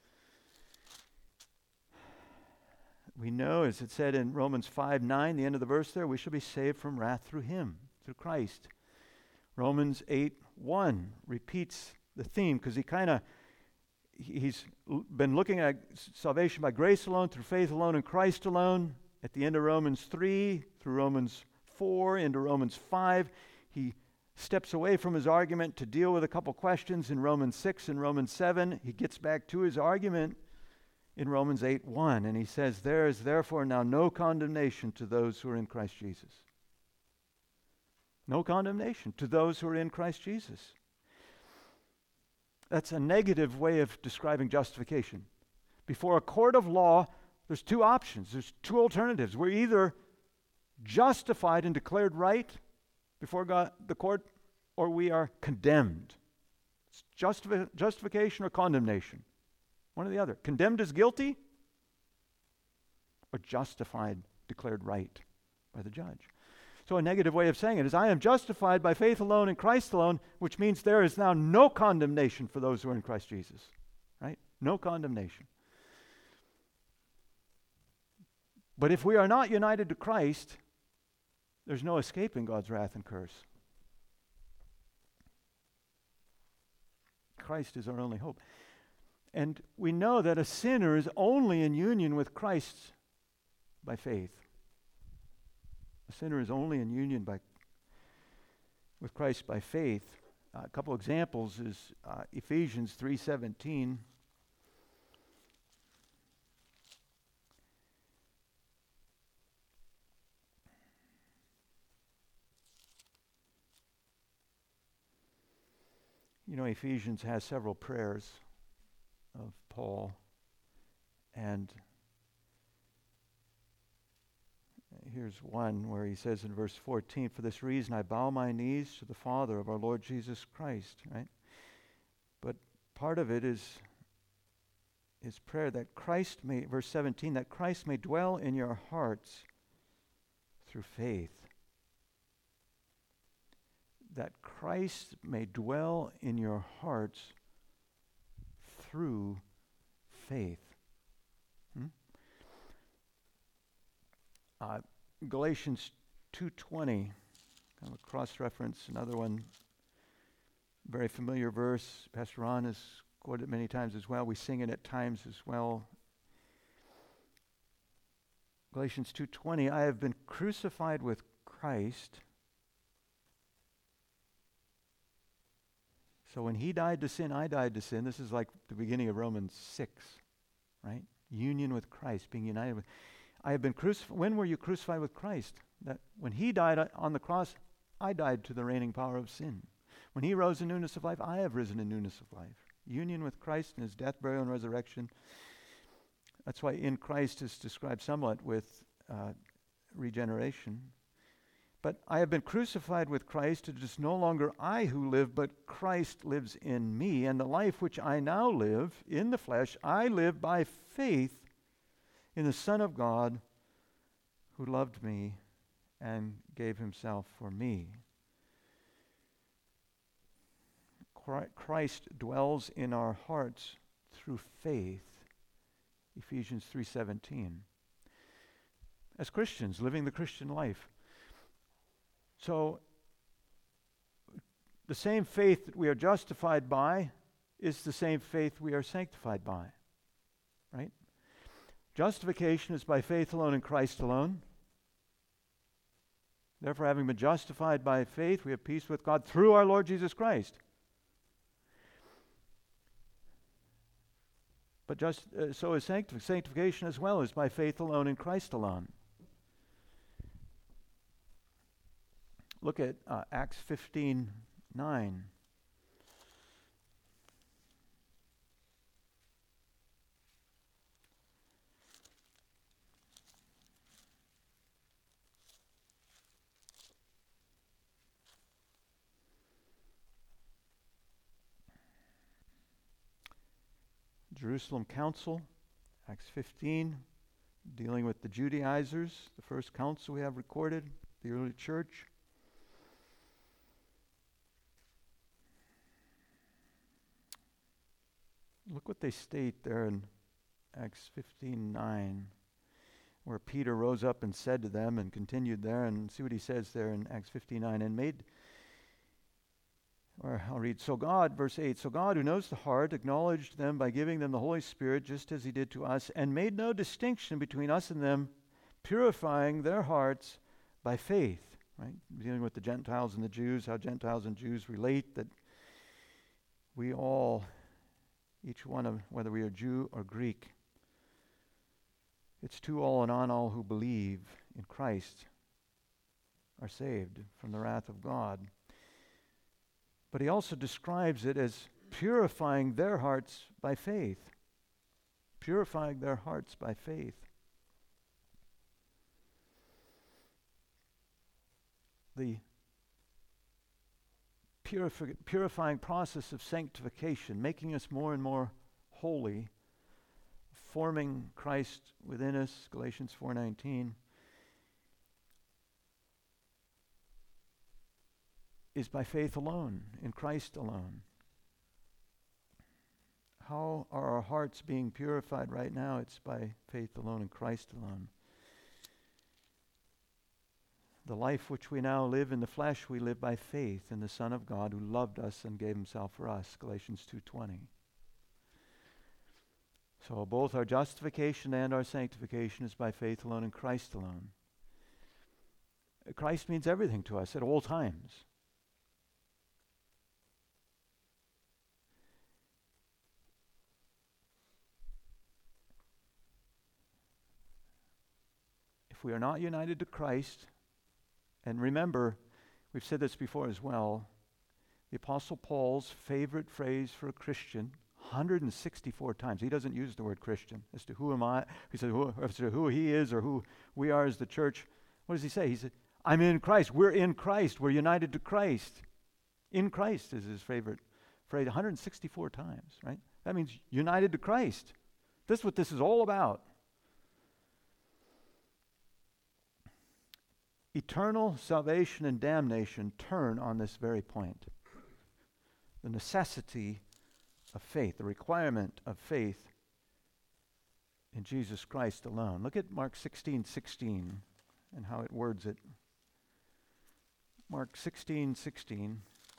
We know, as it said in Romans five nine, the end of the verse there, we shall be saved from wrath through him, through Christ. Romans eight one repeats the theme because he kind of, he's l- been looking at salvation by grace alone, through faith alone, in Christ alone. At the end of Romans three, through Romans four, into Romans five, he steps away from his argument to deal with a couple questions in Romans six and Romans seven. He gets back to his argument in Romans eight one, and he says, there is therefore now no condemnation to those who are in Christ Jesus. No condemnation to those who are in Christ Jesus. That's a negative way of describing justification. Before a court of law, there's two options. There's two alternatives. We're either justified and declared right before God, the court, or we are condemned. It's justifi- justification or condemnation. One or the other. Condemned as guilty or justified, declared right by the judge. So a negative way of saying it is, I am justified by faith alone in Christ alone, which means there is now no condemnation for those who are in Christ Jesus. Right? No condemnation. But if we are not united to Christ, there's no escaping God's wrath and curse. Christ is our only hope. And we know that a sinner is only in union with Christ by faith. A sinner is only in union by with Christ by faith. Uh, a couple examples is uh, Ephesians three seventeen. You know, Ephesians has several prayers of Paul, and here's one where he says in verse fourteen, for this reason I bow my knees to the Father of our Lord Jesus Christ, right? But part of it is his prayer that Christ may, verse seventeen, that Christ may dwell in your hearts through faith. That Christ may dwell in your hearts through faith. Hmm? Uh, Galatians two twenty, kind of a cross-reference, another one, very familiar verse. Pastor Ron has quoted it many times as well. We sing it at times as well. Galatians two twenty, I have been crucified with Christ. So when he died to sin, I died to sin. This is like the beginning of Romans six, right? Union with Christ, being united with. I have been crucified. When were you crucified with Christ? That when he died on the cross, I died to the reigning power of sin. When he rose in newness of life, I have risen in newness of life. Union with Christ in his death, burial, and resurrection. That's why in Christ is described somewhat with uh, regeneration. But I have been crucified with Christ. It is no longer I who live, but Christ lives in me. And the life which I now live in the flesh, I live by faith in the Son of God who loved me and gave himself for me. Christ dwells in our hearts through faith. Ephesians three seventeen. As Christians, living the Christian life. So, the same faith that we are justified by is the same faith we are sanctified by, right? Justification is by faith alone in Christ alone. Therefore, having been justified by faith, we have peace with God through our Lord Jesus Christ. But just uh, so is sanctif- sanctification as well, is by faith alone in Christ alone. Look at uh, Acts fifteen nine. Jerusalem Council, Acts fifteen, dealing with the Judaizers, the first council we have recorded, the early church. Look what they state there in Acts fifteen nine, where Peter rose up and said to them, and continued there, and see what he says there in Acts fifteen nine, and made, or I'll read, so God, verse eight, so God, who knows the heart, acknowledged them by giving them the Holy Spirit, just as he did to us, and made no distinction between us and them, purifying their hearts by faith. Right? Dealing with the Gentiles and the Jews, how Gentiles and Jews relate, that we all, each one of, whether we are Jew or Greek, it's to all and on all who believe in Christ are saved from the wrath of God. But he also describes it as purifying their hearts by faith. Purifying their hearts by faith. The purifi- purifying process of sanctification, making us more and more holy, forming Christ within us, Galatians four nineteen, is by faith alone, in Christ alone. How are our hearts being purified right now? It's by faith alone, in Christ alone. The life which we now live in the flesh, we live by faith in the Son of God who loved us and gave himself for us, Galatians two twenty. So both our justification and our sanctification is by faith alone in Christ alone. Christ means everything to us at all times. If we are not united to Christ, and remember, we've said this before as well, the Apostle Paul's favorite phrase for a Christian, one hundred sixty-four times. He doesn't use the word Christian as to who am I. He said who, as to who he is or who we are as the church. What does he say? He said, I'm in Christ. We're in Christ. We're united to Christ. In Christ is his favorite phrase, one hundred sixty-four times, right? That means united to Christ. This is what this is all about. Eternal salvation and damnation turn on this very point. The necessity of faith, the requirement of faith in Jesus Christ alone. Look at Mark sixteen sixteen and how it words it. Mark sixteen sixteen.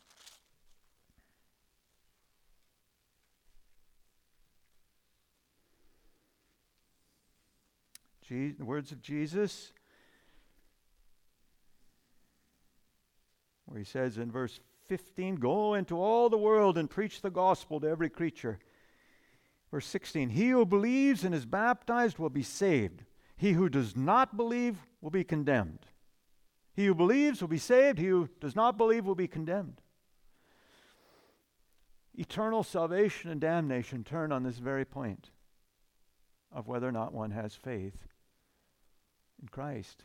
Je- the words of Jesus, where he says in verse fifteen, go into all the world and preach the gospel to every creature. Verse sixteen, he who believes and is baptized will be saved. He who does not believe will be condemned. He who believes will be saved. He who does not believe will be condemned. Eternal salvation and damnation turn on this very point of whether or not one has faith in Christ.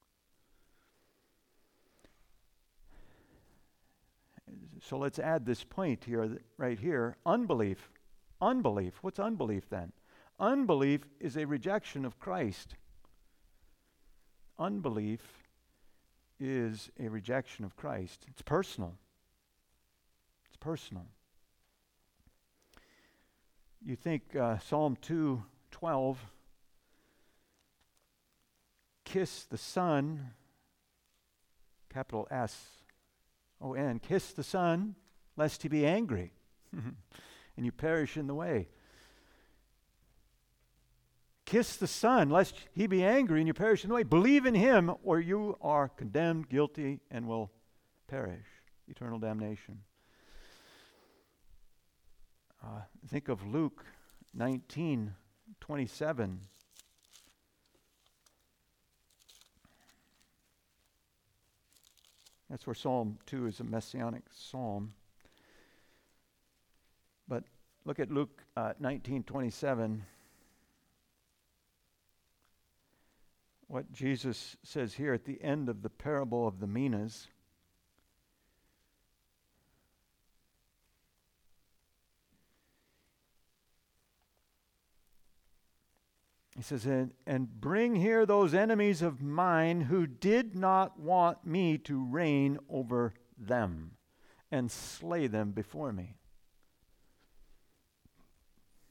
So let's add this point here, right here. Unbelief. Unbelief. What's unbelief then? Unbelief is a rejection of Christ. Unbelief is a rejection of Christ. It's personal. It's personal. You think uh, Psalm two twelve, kiss the Son, capital S O N, kiss the Son, lest he be angry, and you perish in the way. Kiss the Son, lest he be angry and you perish in the way. Believe in him, or you are condemned, guilty, and will perish. Eternal damnation. Uh, think of Luke nineteen twenty-seven. That's where Psalm two is a messianic psalm. But look at Luke uh, nineteen twenty-seven. What Jesus says here at the end of the parable of the minas. He says, and, and bring here those enemies of mine who did not want me to reign over them, and slay them before me.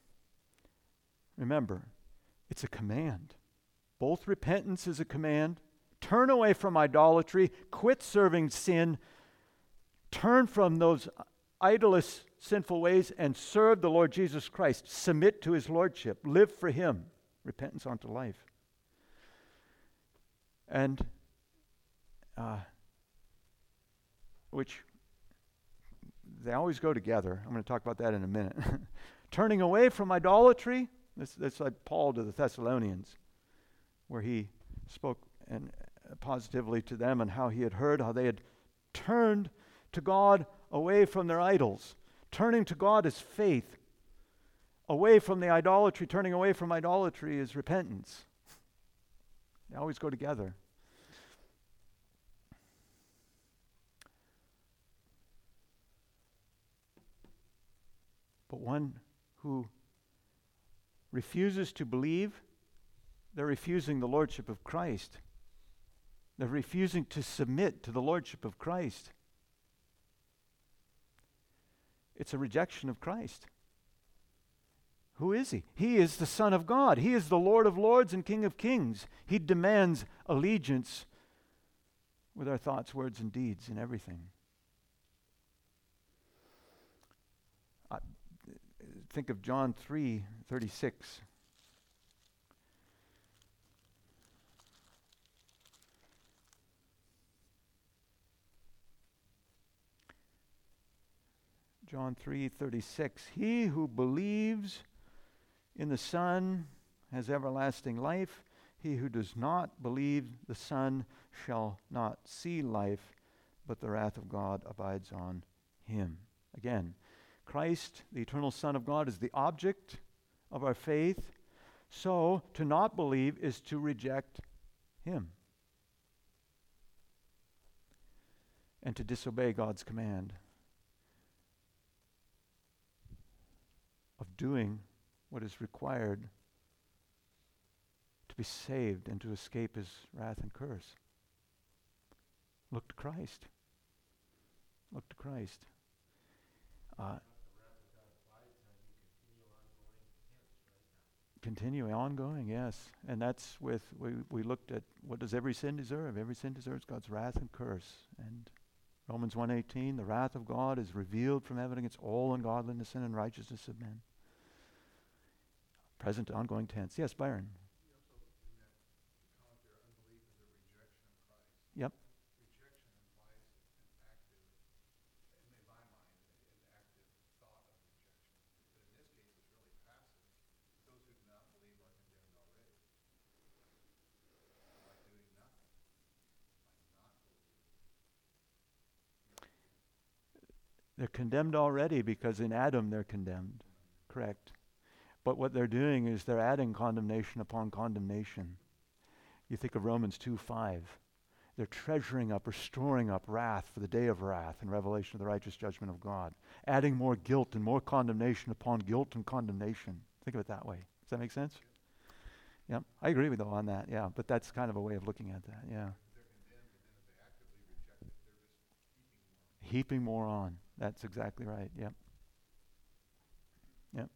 Remember, it's a command. Both repentance is a command. Turn away from idolatry, quit serving sin, turn from those idolous, sinful ways and serve the Lord Jesus Christ. Submit to his lordship. Live for him. Repentance unto life. And uh, which they always go together. I'm going to talk about that in a minute. Turning away from idolatry. This, that's like Paul to the Thessalonians, where he spoke and uh, positively to them and how he had heard, how they had turned to God away from their idols. Turning to God is faith. Away from the idolatry, turning away from idolatry is repentance. They always go together. But one who refuses to believe, they're refusing the lordship of Christ. They're refusing to submit to the lordship of Christ. It's a rejection of Christ. Who is he? He is the Son of God. He is the Lord of lords and King of kings. He demands allegiance with our thoughts, words, and deeds in everything. I think of John three thirty-six. John three thirty-six. He who believes in the Son has everlasting life. He who does not believe the Son shall not see life, but the wrath of God abides on him. Again, Christ, the eternal Son of God, is the object of our faith. So, to not believe is to reject him and to disobey God's command of doing what is required to be saved and to escape his wrath and curse. Look to Christ. Look to Christ. Uh, continue ongoing, yes. And that's with, we, we looked at what does every sin deserve? Every sin deserves God's wrath and curse. And Romans one eighteen, the wrath of God is revealed from heaven against all ungodliness and unrighteousness of men. Present, ongoing tense. Yes, Byron. Yep. Rejection implies an active, in my mind, an active thought of rejection. But in this case, it's really passive. Those who do not believe are condemned already. By doing nothing. By not believing. They're condemned already because in Adam they're condemned. Correct. But what they're doing is they're adding condemnation upon condemnation. You think of Romans two five. They're treasuring up or storing up wrath for the day of wrath and revelation of the righteous judgment of God. Adding more guilt and more condemnation upon guilt and condemnation. Think of it that way. Does that make sense? Yeah, I agree with you on that, yeah. But that's kind of a way of looking at that, yeah. They're condemned, and then if they actively reject it, they're just Heaping heaping more. more on. That's exactly right, yep. Yep.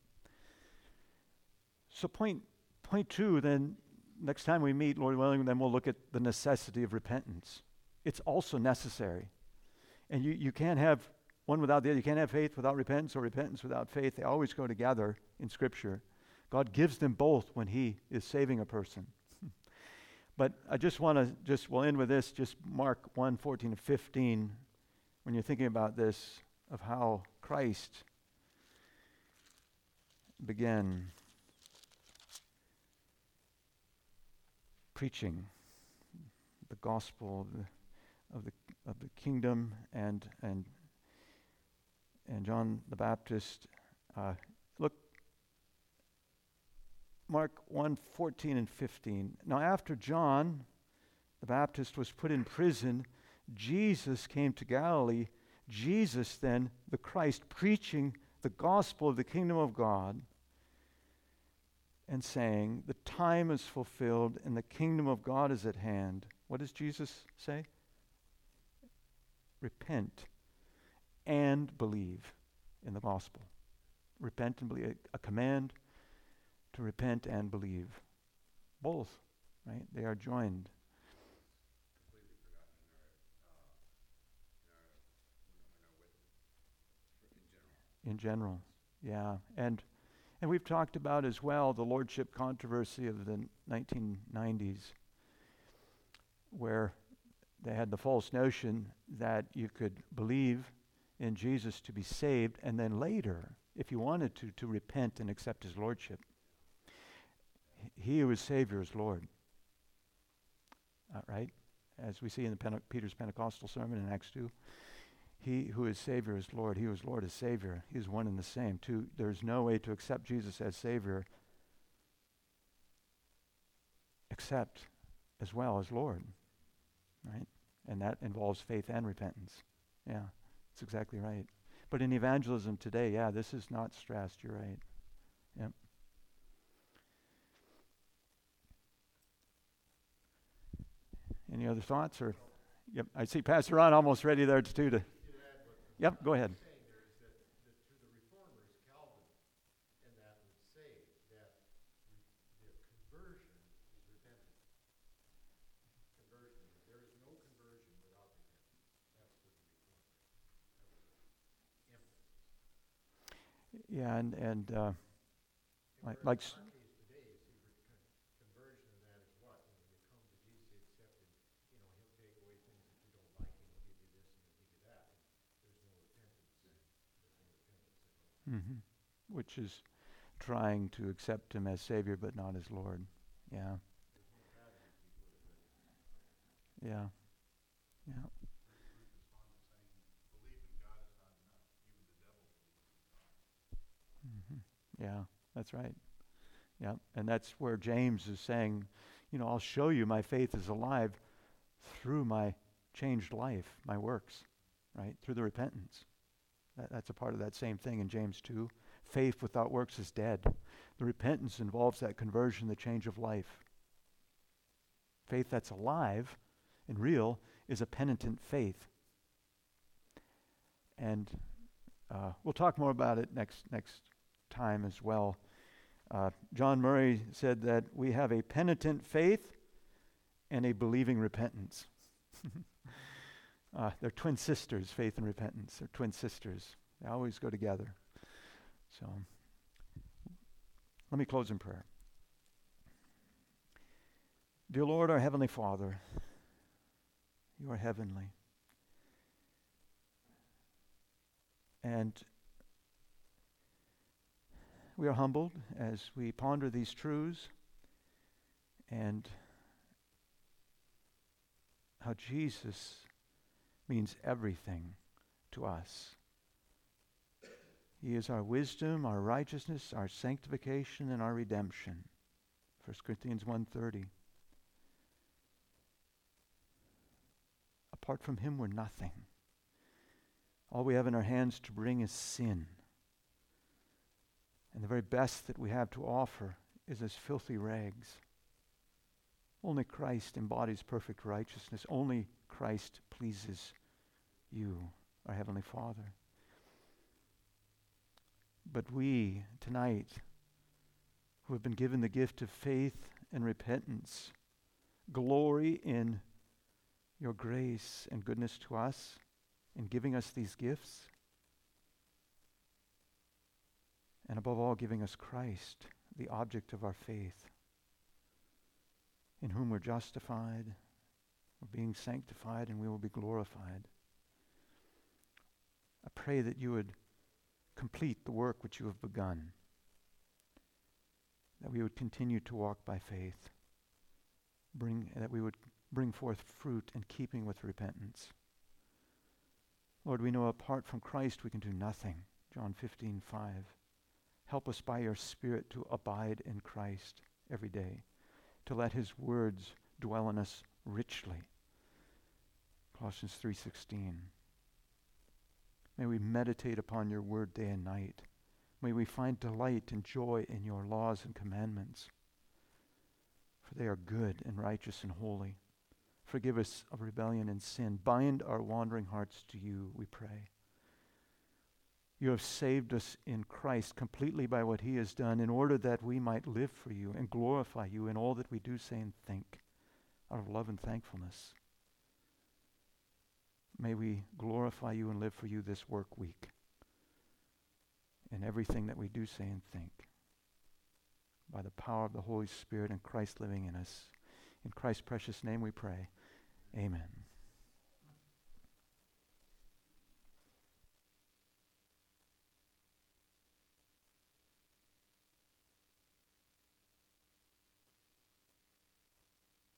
So point point two, then, next time we meet, Lord willing, then we'll look at the necessity of repentance. It's also necessary. And you, you can't have one without the other. You can't have faith without repentance or repentance without faith. They always go together in Scripture. God gives them both when he is saving a person. But I just want to, just we'll end with this, just Mark one, fourteen and fifteen, when you're thinking about this, of how Christ began preaching the gospel of the of the, of the kingdom, and and and John the Baptist. Uh, look, Mark one, fourteen and fifteen. Now after John the Baptist was put in prison, Jesus came to Galilee. Jesus then, the Christ, preaching the gospel of the kingdom of God, and saying, the time is fulfilled and the kingdom of God is at hand. What does Jesus say? Repent and believe in the gospel. Repent and believe. A, a command to to repent and believe. Both, right? They are joined. Completely forgotten in our, uh, in our, in our witness, in general. In general, yeah. And and we've talked about as well the lordship controversy of the nineteen nineties, where they had the false notion that you could believe in Jesus to be saved, and then later, if you wanted to, to repent and accept his lordship. He who is Savior is Lord. Uh, right? As we see in the Pente- Peter's Pentecostal sermon in Acts two. He who is Savior is Lord. He who is Lord is Savior. He is one and the same. Two, there's no way to accept Jesus as Savior except as well as Lord. Right? And that involves faith and repentance. Yeah, that's exactly right. But in evangelism today, yeah, this is not stressed. You're right. Yep. Any other thoughts? Or, yep, I see Pastor Ron almost ready there too. To, yep, go ahead. Saying there is that, that through the reformers, Calvin, and that would say that re- the conversion is repentance. Conversion. There is no conversion without repentance. That's what the reformers. That was emphasis. Yeah, and and uh, And like like. whereas in our case today, you see, re- con- conversion and that is what? You know, you come to Jesus, you accept him, you know, he'll take away things that you don't like, and he'll give you this and he'll give you that. And there's no repentance. There's no repentance at all. Mm-hmm. Which is trying to accept him as Savior but not as Lord. Yeah. There's no pattern that you would have written. Yeah. Yeah. Ruth is fond of saying, belief in God is not enough. Even the devil believes in God. Mm-hmm. Yeah, that's right. Yeah, and that's where James is saying, you know, I'll show you my faith is alive through my changed life, my works, right? Through the repentance. That, that's a part of that same thing in James two. Faith without works is dead. The repentance involves that conversion, the change of life. Faith that's alive and real is a penitent faith. And uh, we'll talk more about it next next time as well. Uh, John Murray said that we have a penitent faith and a believing repentance. uh, they're twin sisters, faith and repentance. They're twin sisters. They always go together. So let me close in prayer. Dear Lord, our Heavenly Father, you are heavenly. And we are humbled as we ponder these truths and how Jesus means everything to us. He is our wisdom, our righteousness, our sanctification, and our redemption. First Corinthians one thirty. Apart from him, we're nothing. All we have in our hands to bring is sin. And the very best that we have to offer is as filthy rags. Only Christ embodies perfect righteousness. Only Christ pleases you, our Heavenly Father. But we, tonight, who have been given the gift of faith and repentance, glory in your grace and goodness to us in giving us these gifts, and above all, giving us Christ, the object of our faith, in whom we're justified, we're being sanctified, and we will be glorified. I pray that you would complete the work which you have begun, that we would continue to walk by faith, bring that we would bring forth fruit in keeping with repentance. Lord, we know apart from Christ we can do nothing. John fifteen five. Help us by your Spirit to abide in Christ every day, to let his words dwell in us richly. Colossians three sixteen. May we meditate upon your word day and night. May we find delight and joy in your laws and commandments, for they are good and righteous and holy. Forgive us of rebellion and sin. Bind our wandering hearts to you, we pray. You have saved us in Christ completely by what he has done in order that we might live for you and glorify you in all that we do, say, and think out of love and thankfulness. May we glorify you and live for you this work week in everything that we do, say, and think by the power of the Holy Spirit and Christ living in us. In Christ's precious name we pray. Amen.